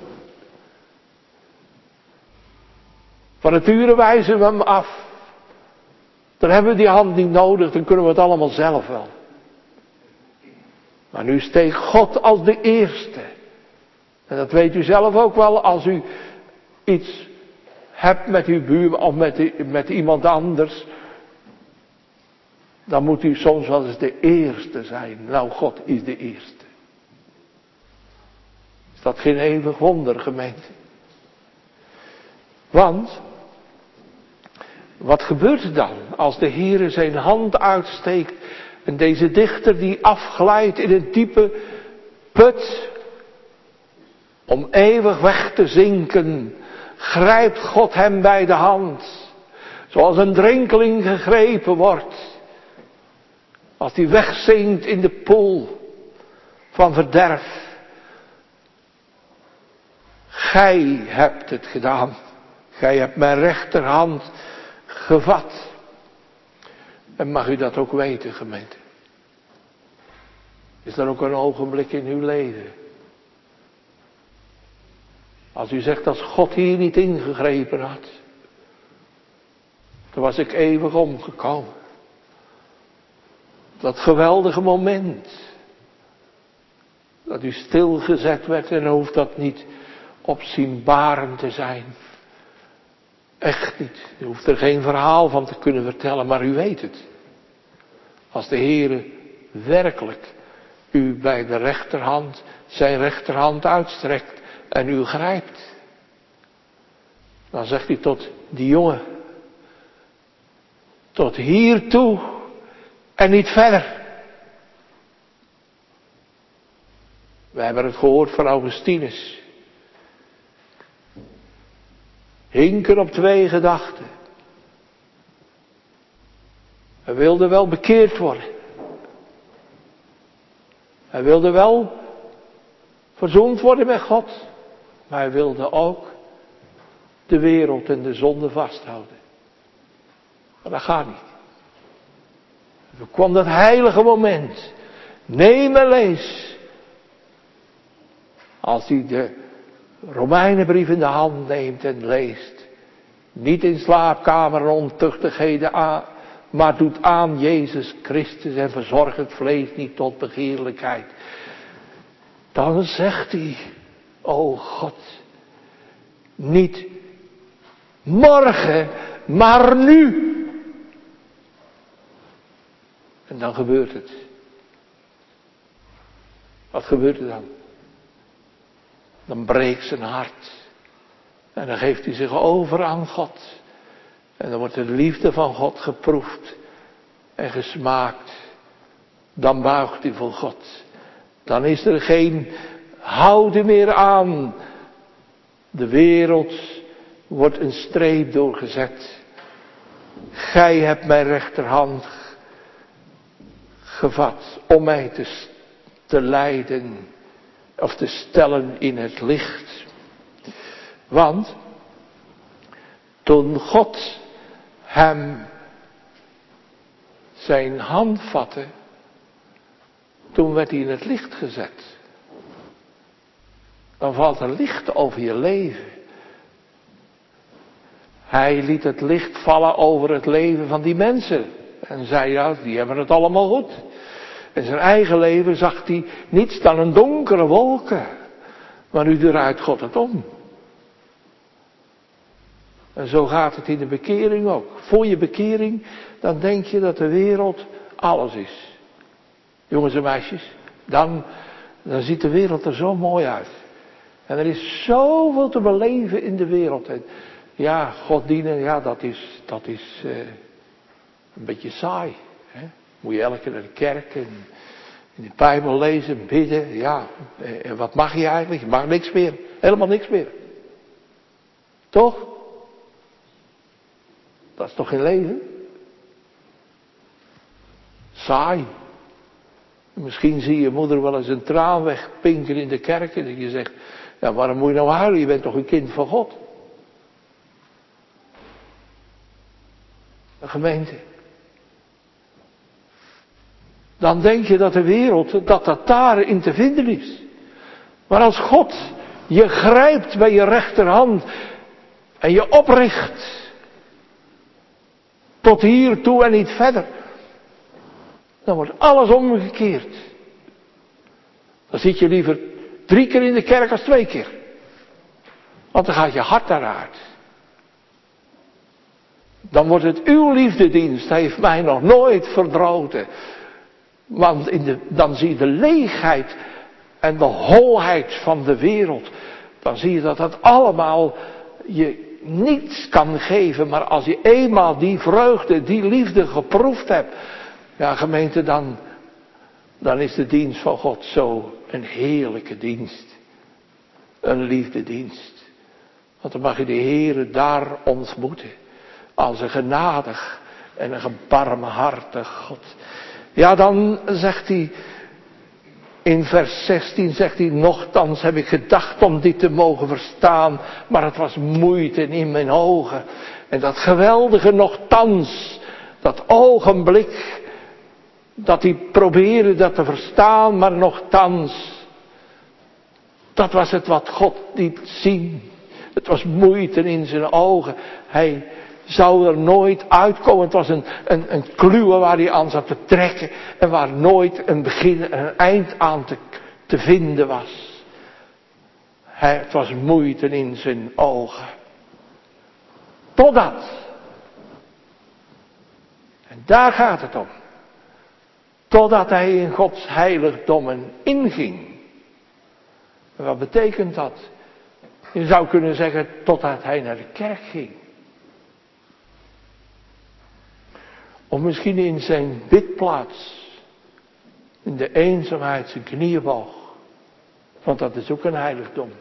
Van nature wijzen we hem af. Dan hebben we die hand niet nodig, dan kunnen we het allemaal zelf wel. Maar nu steekt God als de eerste. En dat weet u zelf ook wel, als u iets hebt met uw buurman of met iemand anders. Dan moet u soms wel eens de eerste zijn. Nou, God is de eerste. Is dat geen eeuwig wonder, gemeente? Want, wat gebeurt er dan als de Heere zijn hand uitsteekt en deze dichter die afglijdt in een diepe put om eeuwig weg te zinken, grijpt God hem bij de hand, zoals een drenkeling gegrepen wordt, als hij wegzinkt in de poel van verderf. Gij hebt het gedaan. Gij hebt mijn rechterhand gevat. En mag u dat ook weten, gemeente? Is er ook een ogenblik in uw leven? Als u zegt, als God hier niet ingegrepen had, dan was ik eeuwig omgekomen. Dat geweldige moment, dat u stilgezet werd, en dan hoeft dat niet opzienbarend te zijn. Echt niet. U hoeft er geen verhaal van te kunnen vertellen, maar u weet het. Als de Heere werkelijk u bij de rechterhand, zijn rechterhand uitstrekt en u grijpt, dan zegt hij tot die jongen, tot hier toe en niet verder. We hebben het gehoord van Augustinus. Hinken op twee gedachten. Hij wilde wel bekeerd worden. Hij wilde wel verzoend worden met God. Maar hij wilde ook de wereld en de zonde vasthouden. Maar dat gaat niet. Er kwam dat heilige moment. Neem en lees. Als hij de Romeinenbrief in de hand neemt en leest. Niet in slaapkamer en ontuchtigheden aan, maar doet aan Jezus Christus en verzorgt het vlees niet tot begeerlijkheid. Dan zegt hij, o God, niet morgen, maar nu. En dan gebeurt het. Wat gebeurt er dan? Dan breekt zijn hart. En dan geeft hij zich over aan God. En dan wordt de liefde van God geproefd en gesmaakt. Dan buigt hij voor God. Dan is er geen houden meer aan. De wereld wordt een streep doorgezet. Gij hebt mijn rechterhand gevat om mij te leiden of te stellen in het licht. Want toen God hem zijn hand vatte, toen werd hij in het licht gezet. Dan valt er licht over je leven. Hij liet het licht vallen over het leven van die mensen. En zei, ja, die hebben het allemaal goed. In zijn eigen leven zag hij niets dan een donkere wolken. Maar nu draait God het om. En zo gaat het in de bekering ook. Voor je bekering, dan denk je dat de wereld alles is. Jongens en meisjes, dan ziet de wereld er zo mooi uit. En er is zoveel te beleven in de wereld. En ja, God dienen, ja, dat is een beetje saai. Hè? Moet je elke keer naar de kerk en in de Bijbel lezen, bidden. Ja, en wat mag je eigenlijk? Je mag niks meer. Helemaal niks meer. Toch? Dat is toch geen leven? Saai. Misschien zie je moeder wel eens een traan wegpinkeren in de kerk. En je zegt, ja, waarom moet je nou huilen? Je bent toch een kind van God? Een gemeente. Dan denk je dat de wereld, dat daarin te vinden is. Maar als God je grijpt bij je rechterhand en je opricht tot hier toe en niet verder, dan wordt alles omgekeerd. Dan zit je liever 3 keer in de kerk als 2 keer. Want dan gaat je hart daaruit. Dan wordt het uw liefdedienst, heeft mij nog nooit verdroten. Want dan zie je de leegheid en de holheid van de wereld. Dan zie je dat allemaal niets kan geven, maar als je eenmaal die vreugde, die liefde geproefd hebt, ja gemeente, dan is de dienst van God zo een heerlijke dienst. Een liefdedienst. Want dan mag je de Heere daar ontmoeten. Als een genadig en een barmhartig God. Ja, dan zegt hij, in vers 16 zegt hij, nochtans heb ik gedacht om dit te mogen verstaan, maar het was moeite in mijn ogen. En dat geweldige nochtans, dat ogenblik, dat hij probeerde dat te verstaan, maar nochtans, dat was het wat God liet zien. Het was moeite in zijn ogen. Hij zou er nooit uitkomen. Het was een kluwe waar hij aan zat te trekken. En waar nooit een begin en een eind aan te vinden was. Het was moeite in zijn ogen. Totdat. En daar gaat het om. Totdat hij in Gods heiligdommen inging. En wat betekent dat? Je zou kunnen zeggen, totdat hij naar de kerk ging. Of misschien in zijn bidplaats. In de eenzaamheid zijn knieën boog. Want dat is ook een heiligdom.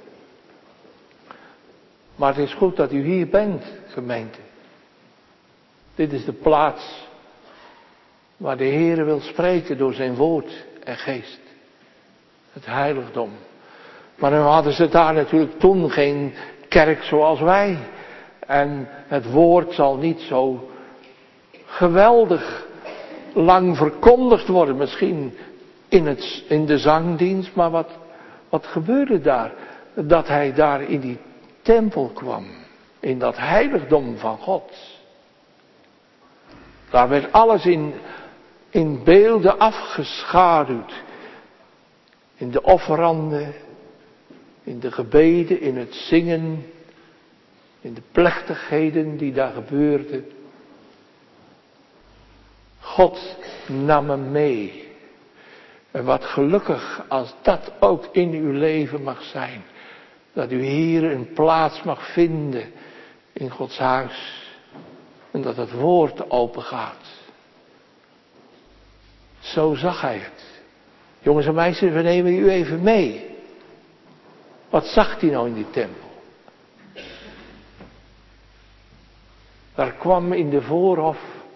Maar het is goed dat u hier bent, gemeente. Dit is de plaats waar de Heere wil spreken door zijn woord en geest. Het heiligdom. Maar dan hadden ze daar natuurlijk toen geen kerk zoals wij. En het woord zal niet zo geweldig lang verkondigd worden. Misschien in de zangdienst. Maar wat gebeurde daar? Dat hij daar in die tempel kwam. In dat heiligdom van God. Daar werd alles in beelden afgeschaduwd. In de offeranden. In de gebeden, in het zingen, in de plechtigheden die daar gebeurden. God nam hem mee. En wat gelukkig als dat ook in uw leven mag zijn. Dat u hier een plaats mag vinden in Gods huis. En dat het woord open gaat. Zo zag hij het. Jongens en meisjes, we nemen u even mee. Wat zag hij nou in die tempel? Daar kwam in de voorhof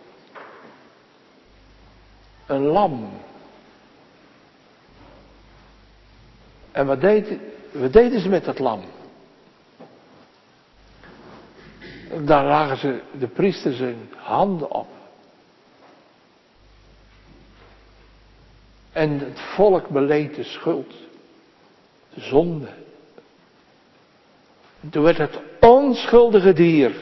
een lam. En wat deden ze met dat lam? Daar lagen de priesters hun handen op. En het volk beleed de schuld. De zonde. En toen werd het onschuldige dier.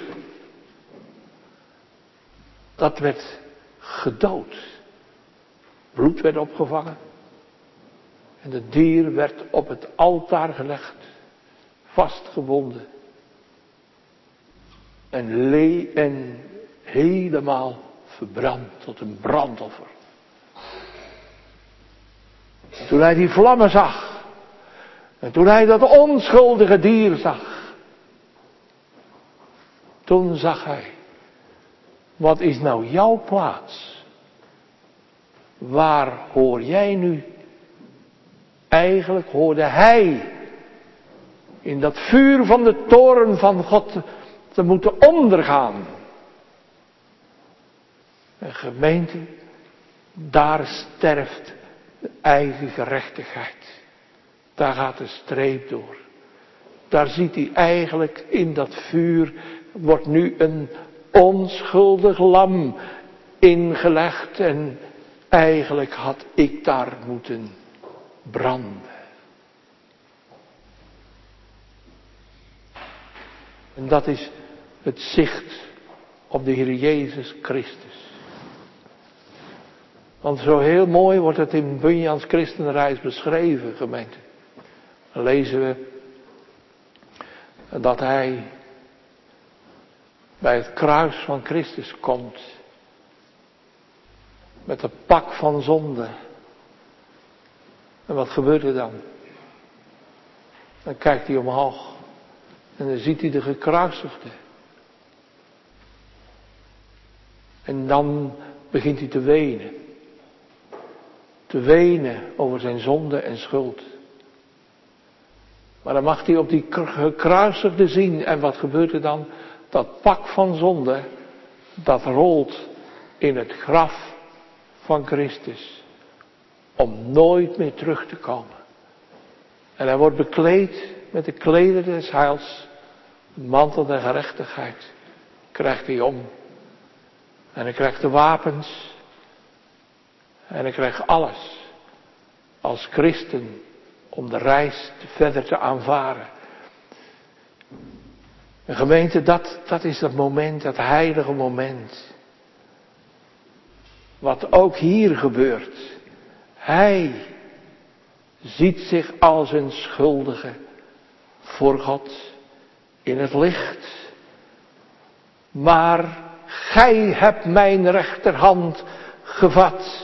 Dat werd gedood. Bloed werd opgevangen. En het dier werd op het altaar gelegd. Vastgebonden. En helemaal verbrand tot een brandoffer. Toen hij die vlammen zag. En toen hij dat onschuldige dier zag. Toen zag hij. Wat is nou jouw plaats? Waar hoor jij nu? Eigenlijk hoorde hij. In dat vuur van de toorn van God te moeten ondergaan. En gemeente, daar sterft de eigen gerechtigheid. Daar gaat de streep door. Daar ziet hij eigenlijk in dat vuur, wordt nu een onschuldig lam ingelegd. En eigenlijk had ik daar moeten branden. En dat is het zicht op de Heer Jezus Christus. Want zo heel mooi wordt het in Bunjans Christenreis beschreven, gemeente. Dan lezen we dat hij bij het kruis van Christus komt. Met het pak van zonde. En wat gebeurt er dan? Dan kijkt hij omhoog. En dan ziet hij de gekruisigde. En dan begint hij te wenen. Te wenen over zijn zonde en schuld. Maar dan mag hij op die gekruisigde zien. En wat gebeurt er dan? Dat pak van zonde, dat rolt in het graf van Christus. Om nooit meer terug te komen. En hij wordt bekleed met de klederen des heils. De mantel der gerechtigheid krijgt hij om. En hij krijgt de wapens. En hij krijgt alles. Als christen. Om de reis verder te aanvaren. En gemeente, dat is dat moment, dat heilige moment. Wat ook hier gebeurt. Hij ziet zich als een schuldige voor God in het licht. Maar gij hebt mijn rechterhand gevat.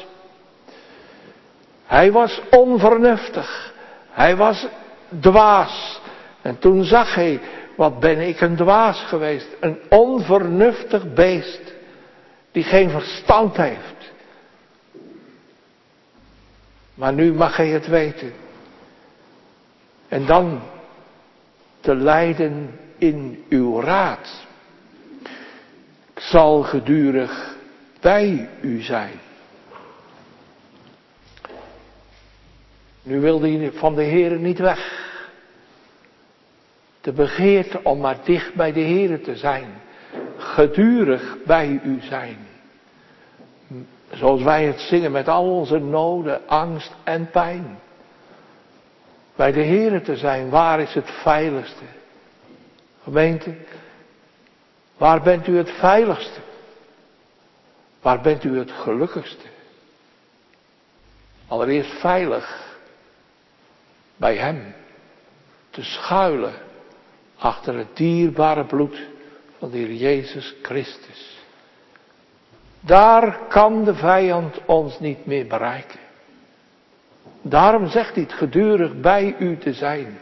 Hij was onvernuftig. Hij was dwaas. En toen zag hij, wat ben ik een dwaas geweest. Een onvernuftig beest. Die geen verstand heeft. Maar nu mag hij het weten. En dan te lijden in uw raad. Ik zal gedurig bij u zijn. Nu wilde hij van de Heere niet weg. De begeerte om maar dicht bij de Heere te zijn. Gedurig bij u zijn. Zoals wij het zingen met al onze noden, angst en pijn. Bij de Heere te zijn, waar is het veiligste? Gemeente, waar bent u het veiligste? Waar bent u het gelukkigste? Allereerst veilig bij hem. Te schuilen achter het dierbare bloed van de Heer Jezus Christus. Daar kan de vijand ons niet meer bereiken. Daarom zegt hij het gedurig bij u te zijn.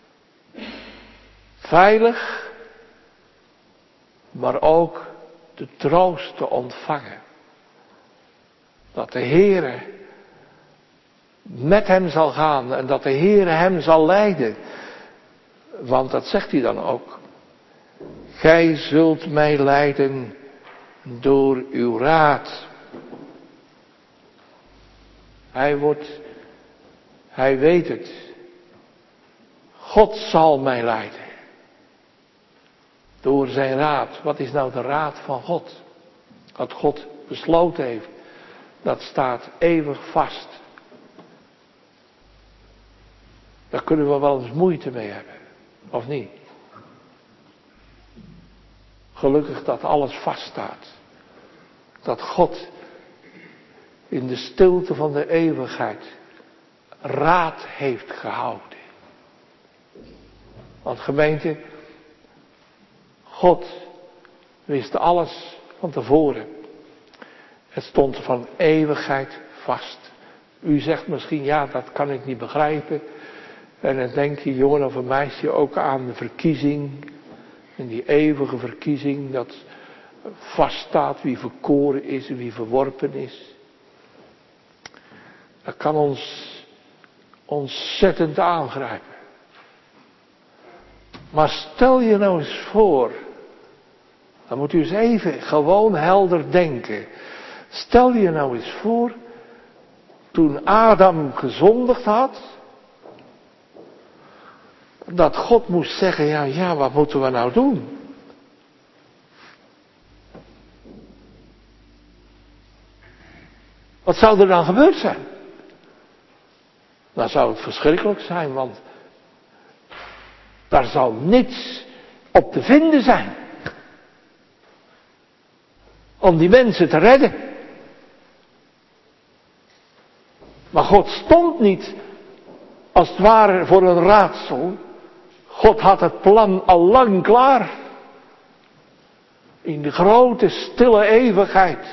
Veilig, maar ook de troost te ontvangen. Dat de Heere met hem zal gaan en dat de Heere hem zal leiden. Want dat zegt hij dan ook. Gij zult mij leiden door uw raad. Hij weet het. God zal mij leiden. Door zijn raad. Wat is nou de raad van God? Wat God besloten heeft. Dat staat eeuwig vast. Daar kunnen we wel eens moeite mee hebben. Of niet? Gelukkig dat alles vaststaat. Dat God in de stilte van de eeuwigheid raad heeft gehouden. Want gemeente, God wist alles van tevoren. Het stond van eeuwigheid vast. U zegt misschien, ja, dat kan ik niet begrijpen. En dan denk je, jongen of een meisje, ook aan de verkiezing. En die eeuwige verkiezing, dat vaststaat wie verkoren is en wie verworpen is. Dat kan ons ontzettend aangrijpen. Maar stel je nou eens voor, dan moet u eens even gewoon helder denken. Stel je nou eens voor, toen Adam gezondigd had, dat God moest zeggen, ja, wat moeten we nou doen? Wat zou er dan gebeurd zijn? Dan zou het verschrikkelijk zijn, want daar zal niets op te vinden zijn. Om die mensen te redden. Maar God stond niet als het ware voor een raadsel. God had het plan al lang klaar. In de grote stille eeuwigheid.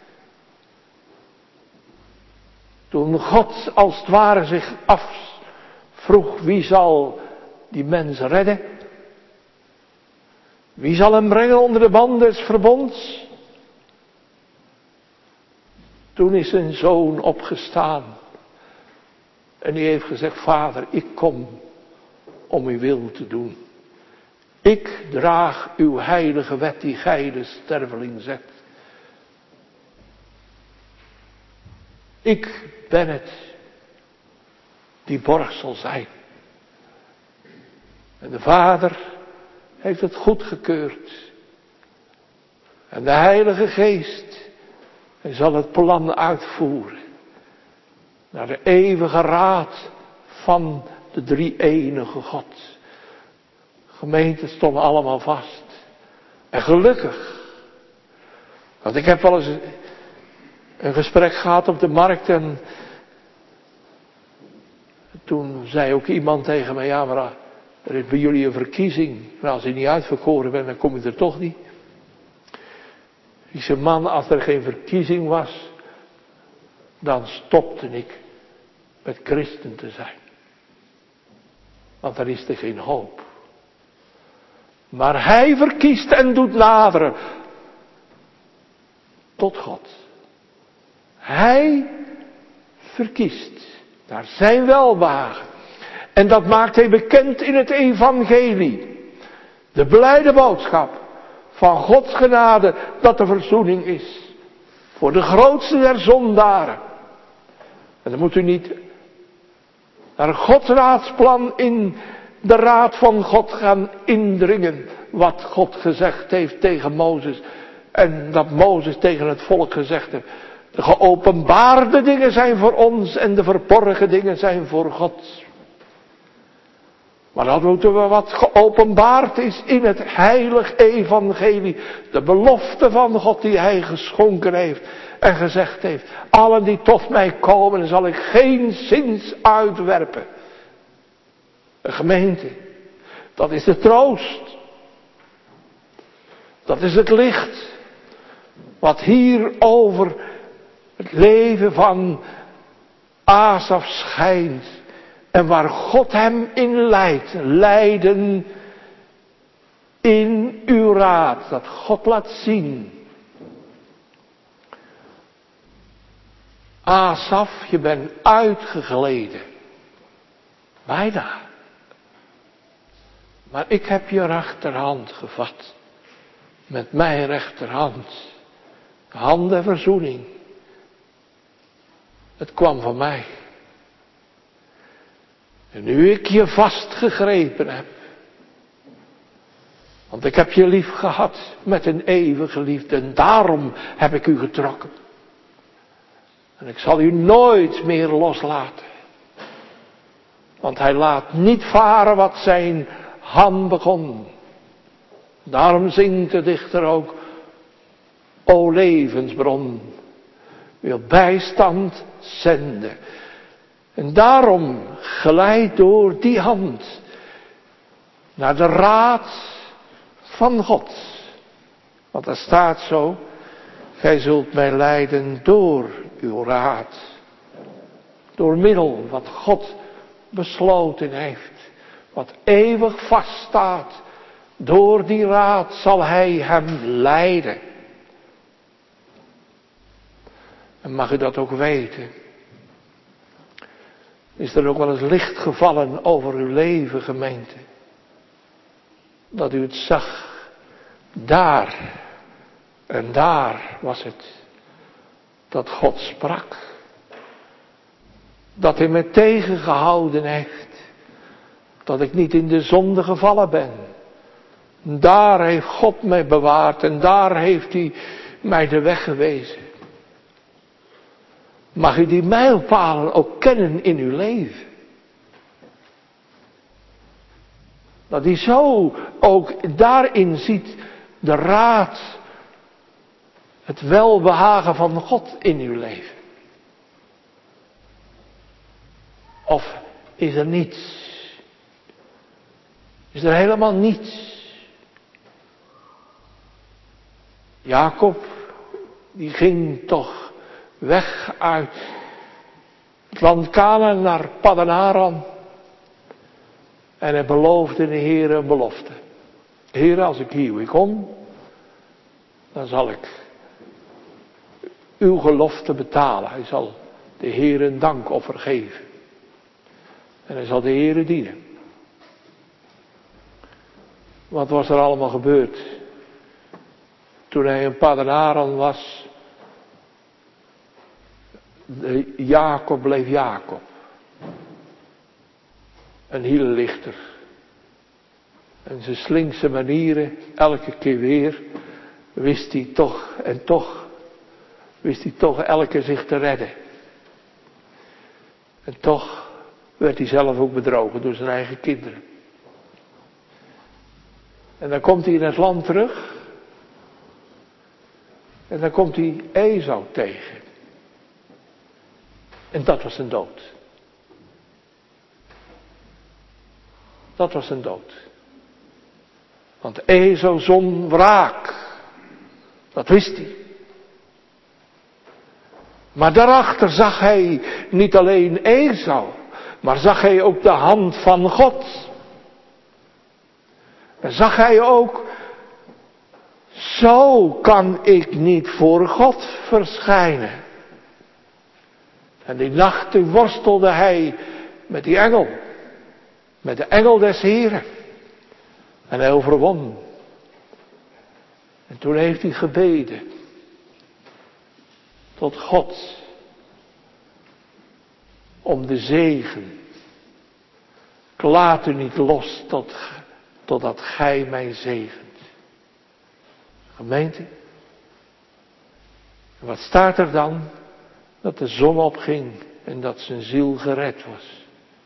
Toen God als het ware zich afvroeg, wie zal die mens redden? Wie zal hem brengen onder de band des verbonds? Toen is zijn zoon opgestaan. En die heeft gezegd, Vader, ik kom om uw wil te doen. Ik draag uw heilige wet die gij de sterveling zet. Ik ben het die borg zal zijn. En de Vader heeft het goedgekeurd. En de Heilige Geest, hij zal het plan uitvoeren. Naar de eeuwige raad van de drie-enige God. Gemeenten stonden allemaal vast. En gelukkig. Want ik heb wel eens een gesprek gehad op de markt en toen zei ook iemand tegen mij, ja maar er is bij jullie een verkiezing. Maar als je niet uitverkoren bent, dan kom je er toch niet. Ik zei, man, als er geen verkiezing was, dan stopte ik met christen te zijn. Want dan is er geen hoop. Maar hij verkiest en doet naderen tot God. Hij verkiest naar zijn welbehagen. En dat maakt hij bekend in het evangelie. De blijde boodschap van Gods genade dat er verzoening is. Voor de grootste der zondaren. En dan moet u niet naar Gods raadsplan in de raad van God gaan indringen. Wat God gezegd heeft tegen Mozes. En dat Mozes tegen het volk gezegd heeft. De geopenbaarde dingen zijn voor ons en de verborgen dingen zijn voor God. Maar dan moeten we wat geopenbaard is in het heilig evangelie. De belofte van God die hij geschonken heeft en gezegd heeft. Allen die tot mij komen, zal ik geen zins uitwerpen. Een gemeente, dat is de troost. Dat is het licht. Wat hier over het leven van Asaf schijnt. En waar God hem in leidt. Leiden in uw raad. Dat God laat zien. Asaf, je bent uitgegleden. Bijna. Maar ik heb je rechterhand gevat. Met mijn rechterhand. Hand der verzoening. Het kwam van mij. En nu ik je vastgegrepen heb. Want ik heb je lief gehad met een eeuwige liefde. En daarom heb ik u getrokken. En ik zal u nooit meer loslaten. Want hij laat niet varen wat zijn hand begon. Daarom zingt de dichter ook. O levensbron. Wil bijstand zenden. En daarom geleid door die hand. Naar de raad van God. Want er staat zo. Gij zult mij leiden door uw raad. Door middel wat God besloten heeft. Wat eeuwig vaststaat. Door die raad zal hij hem leiden. En mag u dat ook weten. Is er ook wel eens licht gevallen over uw leven, gemeente? Dat u het zag. Daar en daar was het. Dat God sprak. Dat hij mij tegengehouden heeft. Dat ik niet in de zonde gevallen ben. Daar heeft God mij bewaard en daar heeft hij mij de weg gewezen. Mag u die mijlpalen ook kennen in uw leven. Dat u zo ook daarin ziet de raad, het welbehagen van God in uw leven. Of is er niets? Is er helemaal niets? Jacob, die ging toch weg uit het land Kanaan naar Paddan Aram. En hij beloofde de Heer een belofte. Heer, als ik hier weer kom, dan zal ik uw gelofte betalen. Hij zal de Heer een dankoffer geven. En hij zal de Heer dienen. Wat was er allemaal gebeurd toen hij een Padanaran was? Jacob bleef Jacob. Een hielenlichter. En zijn slinkse manieren, elke keer weer, wist hij toch elke keer zich te redden. En toch werd hij zelf ook bedrogen door zijn eigen kinderen. En dan komt hij in het land terug. En dan komt hij Esau tegen. En dat was zijn dood. Dat was zijn dood. Want Esau zon wraak. Dat wist hij. Maar daarachter zag hij niet alleen Esau, maar zag hij ook de hand van God. En zag hij ook, zo kan ik niet voor God verschijnen. En die nacht worstelde hij met die engel. Met de engel des Heren. En hij overwon. En toen heeft hij gebeden. Tot God. Om de zegen. Ik laat u niet los totdat gij mij zegent. Gemeente. En wat staat er dan? Dat de zon opging en dat zijn ziel gered was.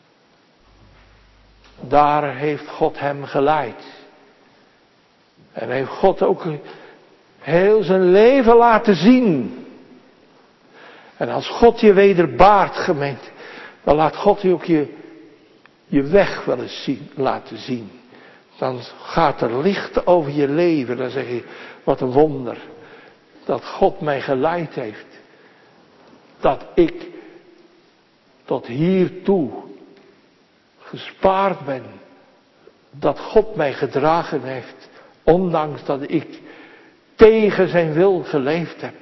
Daar heeft God hem geleid. En heeft God ook heel zijn leven laten zien. En als God je wederbaart, gemeente, dan laat God je ook je weg wel eens laten zien. Dan gaat er licht over je leven. Dan zeg je, wat een wonder. Dat God mij geleid heeft. Dat ik tot hiertoe gespaard ben. Dat God mij gedragen heeft. Ondanks dat ik tegen zijn wil geleefd heb.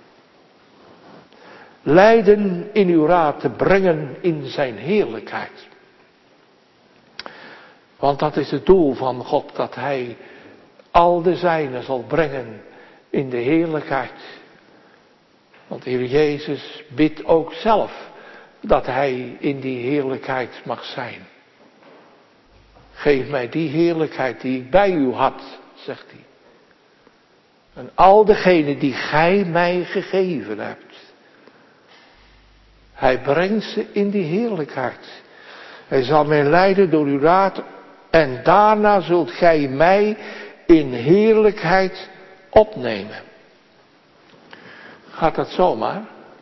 Lijden in uw raad te brengen in zijn heerlijkheid. Want dat is het doel van God. Dat hij al de zijnen zal brengen in de heerlijkheid. Want de Heer Jezus bidt ook zelf dat hij in die heerlijkheid mag zijn. Geef mij die heerlijkheid die ik bij u had, zegt hij. En al degenen die gij mij gegeven hebt. Hij brengt ze in die heerlijkheid. Hij zal mij leiden door uw raad. En daarna zult gij mij in heerlijkheid opnemen. Gaat dat zomaar?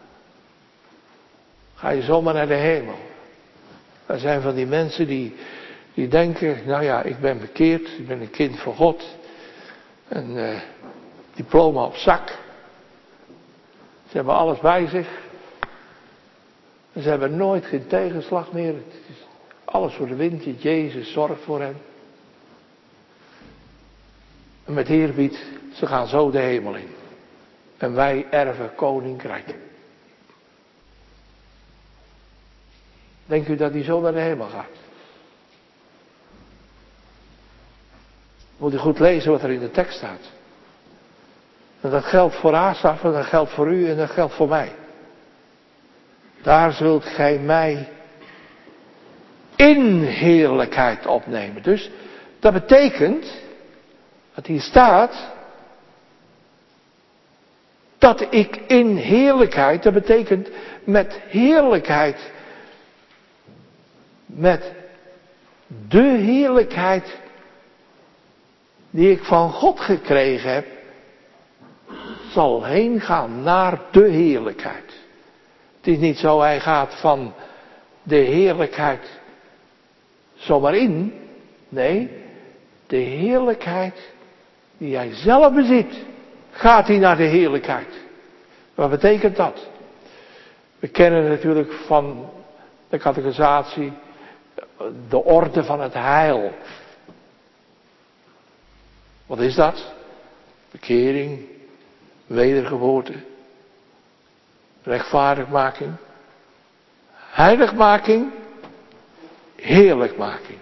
Ga je zomaar naar de hemel? Er zijn van die mensen die denken, nou ja, ik ben bekeerd, ik ben een kind van God. Een diploma op zak. Ze hebben alles bij zich. En ze hebben nooit geen tegenslag meer. Het is alles voor de wind. Jezus zorgt voor hen. En met eerbied, ze gaan zo de hemel in. En wij erven koninkrijk. Denkt u dat hij zo naar de hemel gaat? Moet u goed lezen wat er in de tekst staat. En dat geldt voor Asaf, en dat geldt voor u en dat geldt voor mij. Daar zult gij mij in heerlijkheid opnemen. Dus dat betekent, dat hier staat, dat ik in heerlijkheid, dat betekent met heerlijkheid, met de heerlijkheid die ik van God gekregen heb, zal heen gaan naar de heerlijkheid. Het is niet zo, hij gaat van de heerlijkheid zomaar in. Nee, de heerlijkheid die hij zelf bezit, gaat hij naar de heerlijkheid. Wat betekent dat? We kennen natuurlijk van de catechisatie de orde van het heil. Wat is dat? Bekering, wedergeboorte, rechtvaardigmaking, heiligmaking, heerlijkmaking.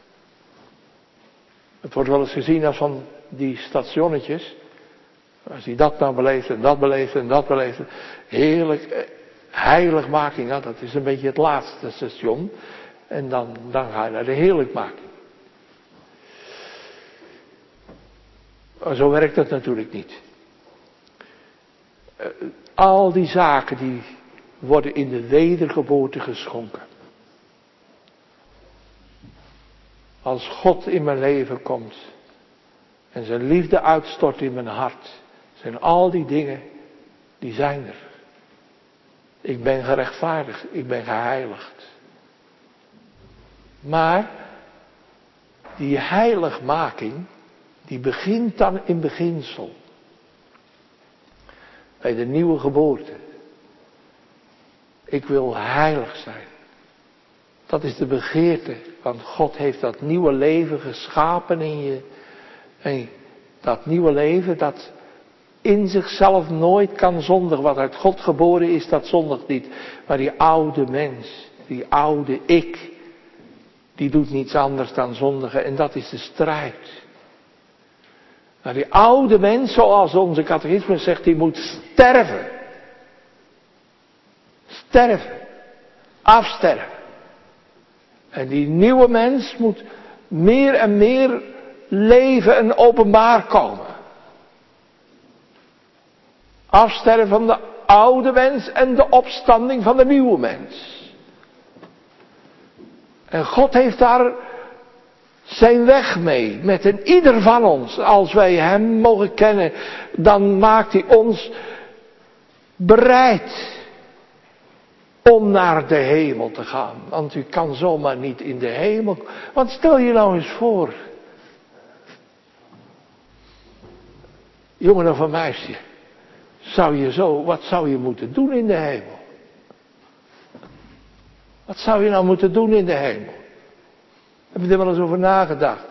Het wordt wel eens gezien als van die stationnetjes. Als hij dat nou beleeft en dat beleeft en dat beleeft. Heerlijk, heiligmaking, nou, dat is een beetje het laatste station. En dan ga je naar de heerlijkmaking. Maar zo werkt het natuurlijk niet. Al die zaken die worden in de wedergeboorte geschonken. Als God in mijn leven komt en zijn liefde uitstort in mijn hart, zijn al die dingen, die zijn er. Ik ben gerechtvaardigd, ik ben geheiligd. Maar die heiligmaking, die begint dan in beginsel. Bij de nieuwe geboorte. Ik wil heilig zijn. Dat is de begeerte, want God heeft dat nieuwe leven geschapen in je. En dat nieuwe leven dat in zichzelf nooit kan zondigen. Wat uit God geboren is, dat zondigt niet. Maar die oude mens, die oude ik, die doet niets anders dan zondigen. En dat is de strijd. Maar die oude mens, zoals onze catechismus zegt, die moet sterven. Sterven. Afsterven. En die nieuwe mens moet meer en meer leven en openbaar komen. Afsterven van de oude mens en de opstanding van de nieuwe mens. En God heeft daar zijn weg mee, met een ieder van ons. Als wij hem mogen kennen, dan maakt hij ons bereid om naar de hemel te gaan. Want u kan zomaar niet in de hemel. Want stel je nou eens voor. Jongen of een meisje. Wat zou je moeten doen in de hemel? Wat zou je nou moeten doen in de hemel? Heb je er wel eens over nagedacht?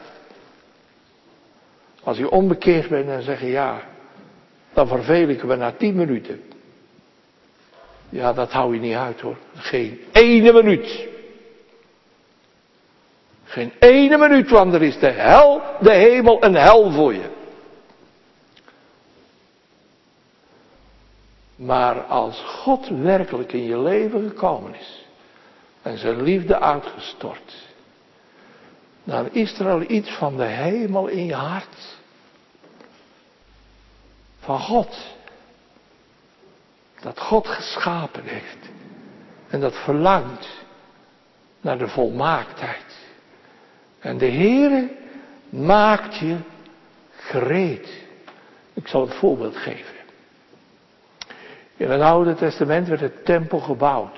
Als je onbekeerd bent en zeg je ja, dan verveel ik me na 10 minuten. Ja, dat hou je niet uit hoor. Geen ene minuut. Geen ene minuut, want er is de hemel een hel voor je. Maar als God werkelijk in je leven gekomen is en zijn liefde uitgestort, dan is er al iets van de hemel in je hart. Van God. Dat God geschapen heeft. En dat verlangt naar de volmaaktheid. En de Heere maakt je gereed. Ik zal het voorbeeld geven. In het Oude Testament werd de tempel gebouwd.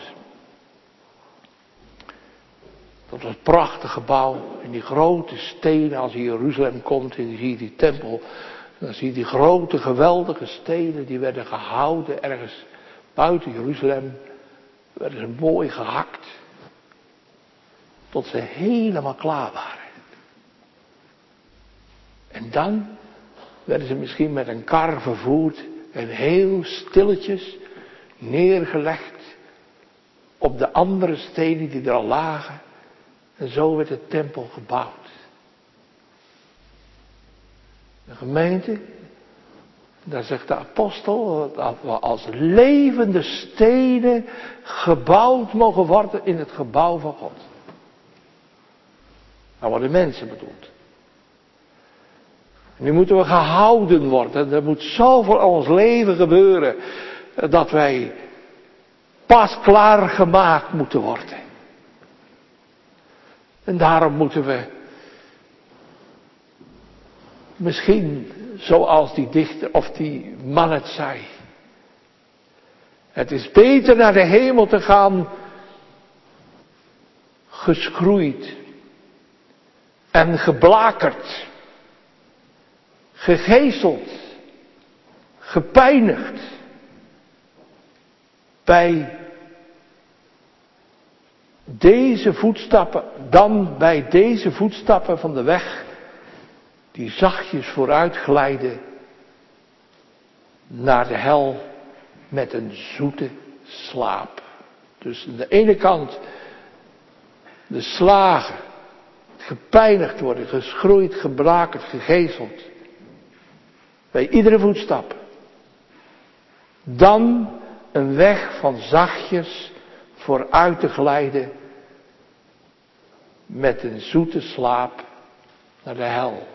Dat was een prachtig gebouw. En die grote stenen, als je in Jeruzalem komt en je ziet die tempel. Dan zie je die grote geweldige stenen, die werden gehouden ergens buiten Jeruzalem. Werden ze mooi gehakt. Tot ze helemaal klaar waren. En dan werden ze misschien met een kar vervoerd en heel stilletjes neergelegd op de andere stenen die er al lagen. En zo werd de tempel gebouwd. De gemeente, daar zegt de apostel, dat we als levende stenen gebouwd mogen worden in het gebouw van God. Nou worden mensen bedoeld. Nu moeten we gehouden worden. Er moet zoveel in ons leven gebeuren dat wij pas klaar gemaakt moeten worden. En daarom moeten we misschien, zoals die dichter of die man het zei. Het is beter naar de hemel te gaan, geschroeid en geblakerd, gegezeld, gepijnigd, bij deze voetstappen, dan bij deze voetstappen van de weg die zachtjes vooruit glijden naar de hel met een zoete slaap. Dus aan de ene kant de slagen, het gepijnigd worden, geschroeid, gebrakerd, gegezeld. Bij iedere voetstap. Dan een weg van zachtjes vooruit te glijden met een zoete slaap naar de hel.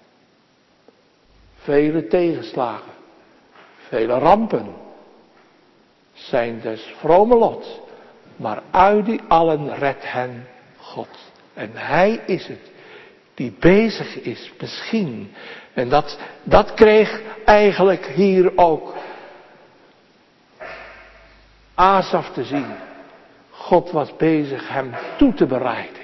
Vele tegenslagen, vele rampen zijn des vrome lot, maar uit die allen redt hen God. En Hij is het die bezig is, misschien. En dat kreeg eigenlijk hier ook Asaf te zien. God was bezig hem toe te bereiden.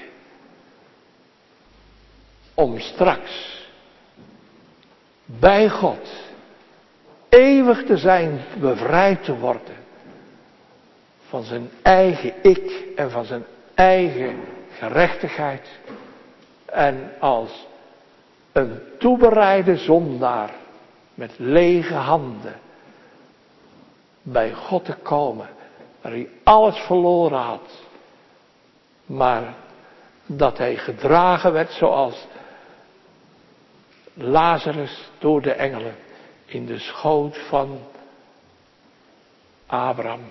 Om straks bij God eeuwig te zijn, bevrijd te worden. Van zijn eigen ik en van zijn eigen gerechtigheid. En als een toebereide zondaar met lege handen bij God te komen. Waar hij alles verloren had. Maar dat hij gedragen werd zoals Lazarus door de engelen in de schoot van Abraham.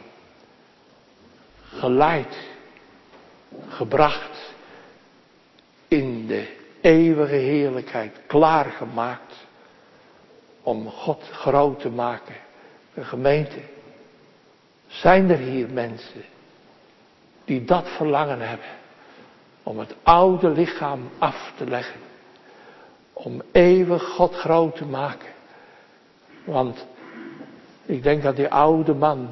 Geleid, gebracht in de eeuwige heerlijkheid, klaargemaakt om God groot te maken. Een gemeente, zijn er hier mensen die dat verlangen hebben om het oude lichaam af te leggen, om eeuwig God groot te maken. Want ik denk dat die oude man,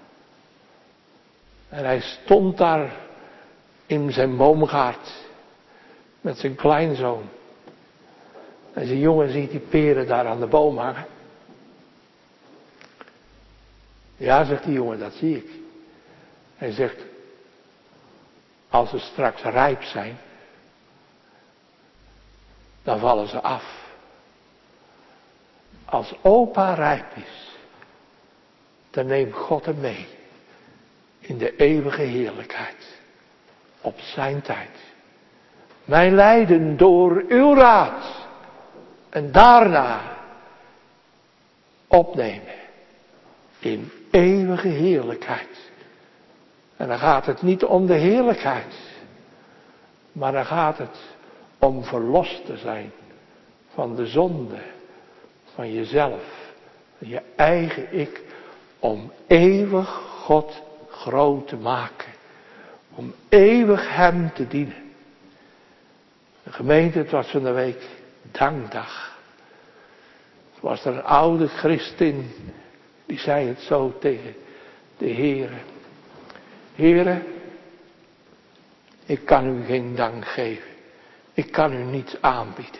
en hij stond daar in zijn boomgaard met zijn kleinzoon. En zijn jongen ziet die peren daar aan de boom hangen. Ja, zegt die jongen, dat zie ik. Hij zegt, als ze straks rijp zijn, dan vallen ze af. Als opa rijp is, dan neemt God hem mee in de eeuwige heerlijkheid. Op zijn tijd. Mijn lijden door uw raad. En daarna opnemen in eeuwige heerlijkheid. En dan gaat het niet om de heerlijkheid. Maar dan gaat het om verlost te zijn van de zonde. Van jezelf. Van je eigen ik. Om eeuwig God groot te maken. Om eeuwig hem te dienen. De gemeente, het was van de week dankdag. Er was er een oude christin. Die zei het zo tegen de Heere. Heere, ik kan u geen dank geven. Ik kan u niets aanbieden.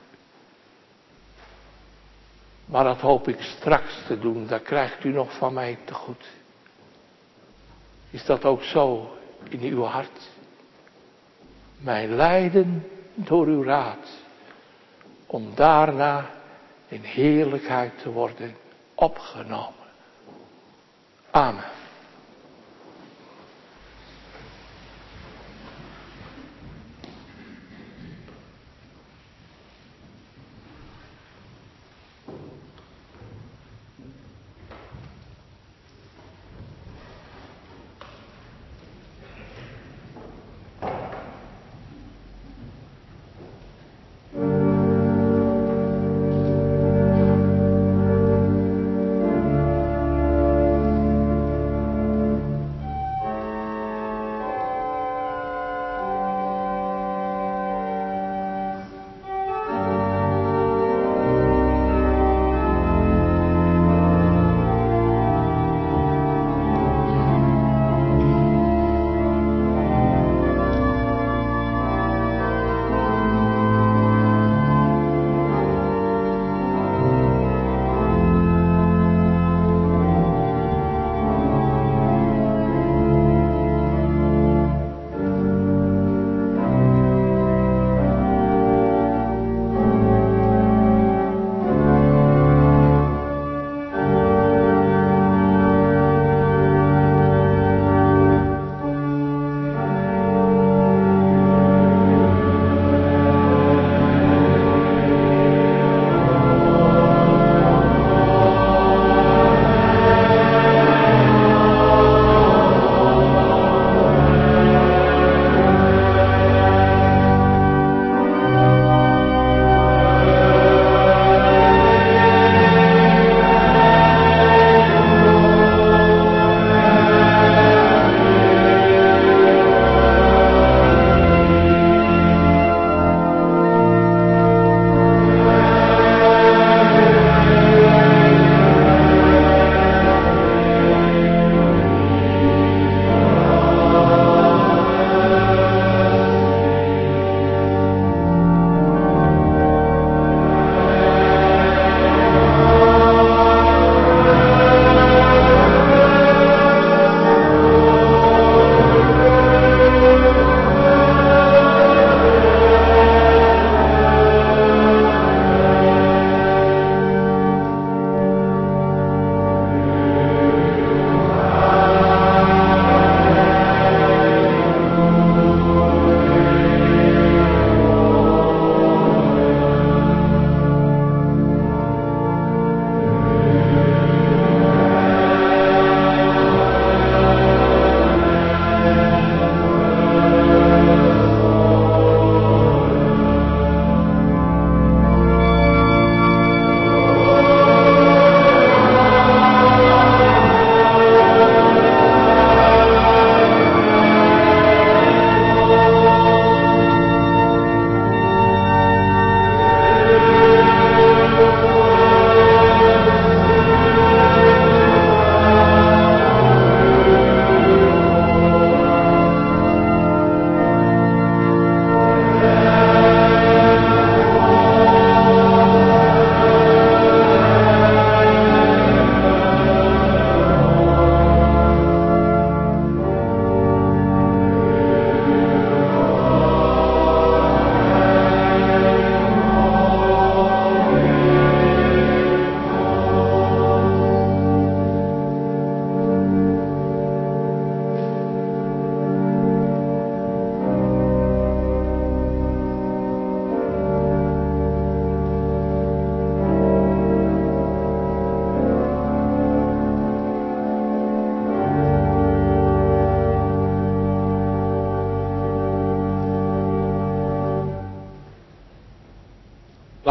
Maar dat hoop ik straks te doen. Dat krijgt u nog van mij te goed. Is dat ook zo in uw hart? Mijn lijden door uw raad. Om daarna in heerlijkheid te worden opgenomen. Amen.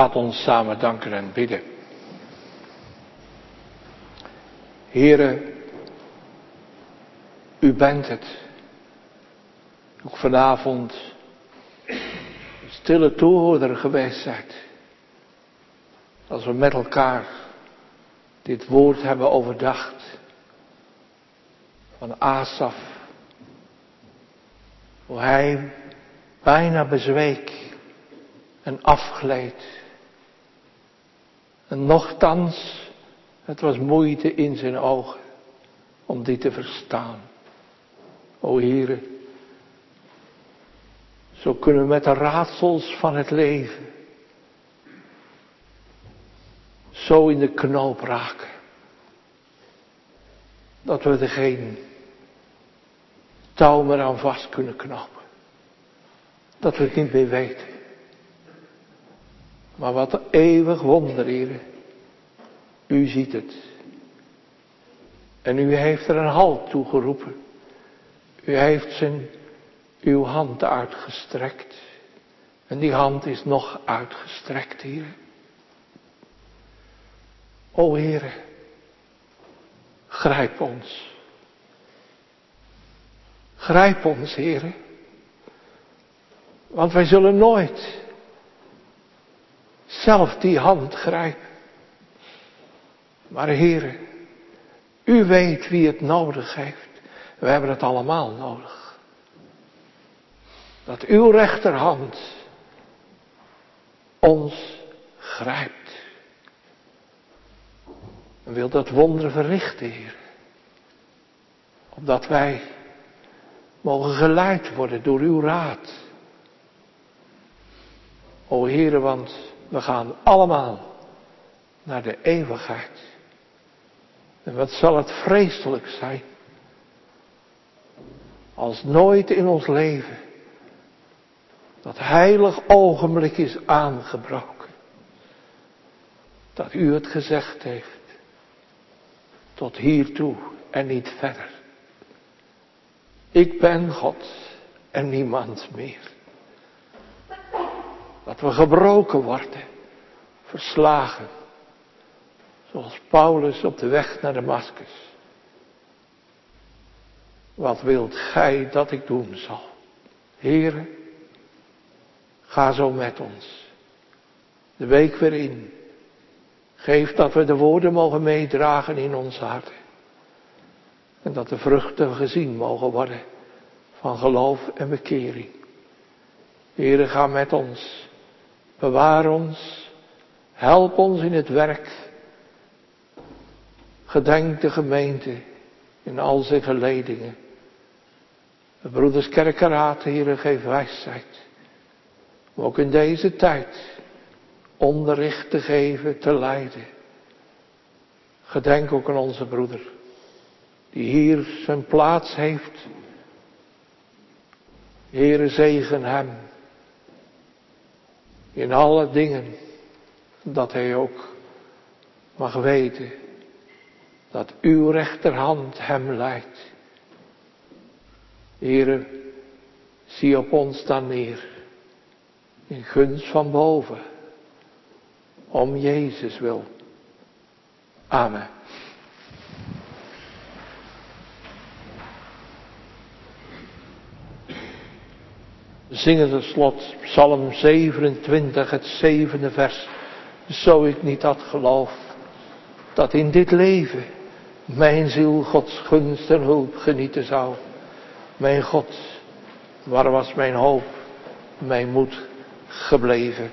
Laat ons samen danken en bidden. Heere, u bent het. Ook vanavond stille toehoorder geweest zijt. Als we met elkaar dit woord hebben overdacht. Van Asaf. Hoe hij bijna bezweek en afgleed. En nochtans, het was moeite in zijn ogen om dit te verstaan. O Heere, zo kunnen we met de raadsels van het leven zo in de knoop raken. Dat we er geen touw meer aan vast kunnen knopen. Dat we het niet meer weten. Maar wat een eeuwig wonder, Heere. U ziet het. En u heeft er een halt toe geroepen. U heeft uw hand uitgestrekt. En die hand is nog uitgestrekt, Heere. O Heere, grijp ons. Grijp ons, Heere. Want wij zullen nooit zelf die hand grijpen. Maar Heere, u weet wie het nodig heeft. We hebben het allemaal nodig. Dat uw rechterhand ons grijpt. En wil dat wonder verrichten, Heer. Opdat wij mogen geleid worden door uw raad. O Heere, want we gaan allemaal naar de eeuwigheid. En wat zal het vreselijk zijn. Als nooit in ons leven dat heilig ogenblik is aangebroken. Dat u het gezegd heeft. Tot hiertoe en niet verder. Ik ben God en niemand meer. Dat we gebroken worden. Verslagen. Zoals Paulus op de weg naar Damaskus. Wat wilt gij dat ik doen zal? Heere, ga zo met ons. De week weer in. Geef dat we de woorden mogen meedragen in ons hart. En dat de vruchten gezien mogen worden van geloof en bekering. Heere, ga met ons. Bewaar ons. Help ons in het werk. Gedenk de gemeente in al zijn geledingen. De broeders kerkeraad, Heere, geef wijsheid. Om ook in deze tijd onderricht te geven, te leiden. Gedenk ook aan onze broeder. Die hier zijn plaats heeft. Heere, zegen hem. In alle dingen. Dat hij ook mag weten. Dat uw rechterhand hem leidt. Heere, zie op ons dan neer. In gunst van boven. Om Jezus wil. Amen. We zingen tot slot Psalm 27, het 7e vers. Zo ik niet had geloofd dat in dit leven mijn ziel Gods gunst en hulp genieten zou. Mijn God, waar was mijn hoop, mijn moed gebleven?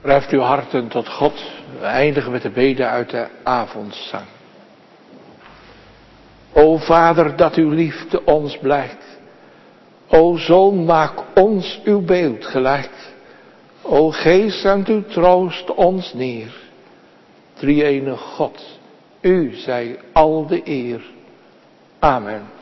Reft uw harten tot God. We eindigen met de bede uit de avondzang. O Vader, dat uw liefde ons blijkt. O Zoon, maak ons uw beeld gelijk. O Geest, zendt uw troost ons neer. Drie-enige God, u zij al de eer. Amen.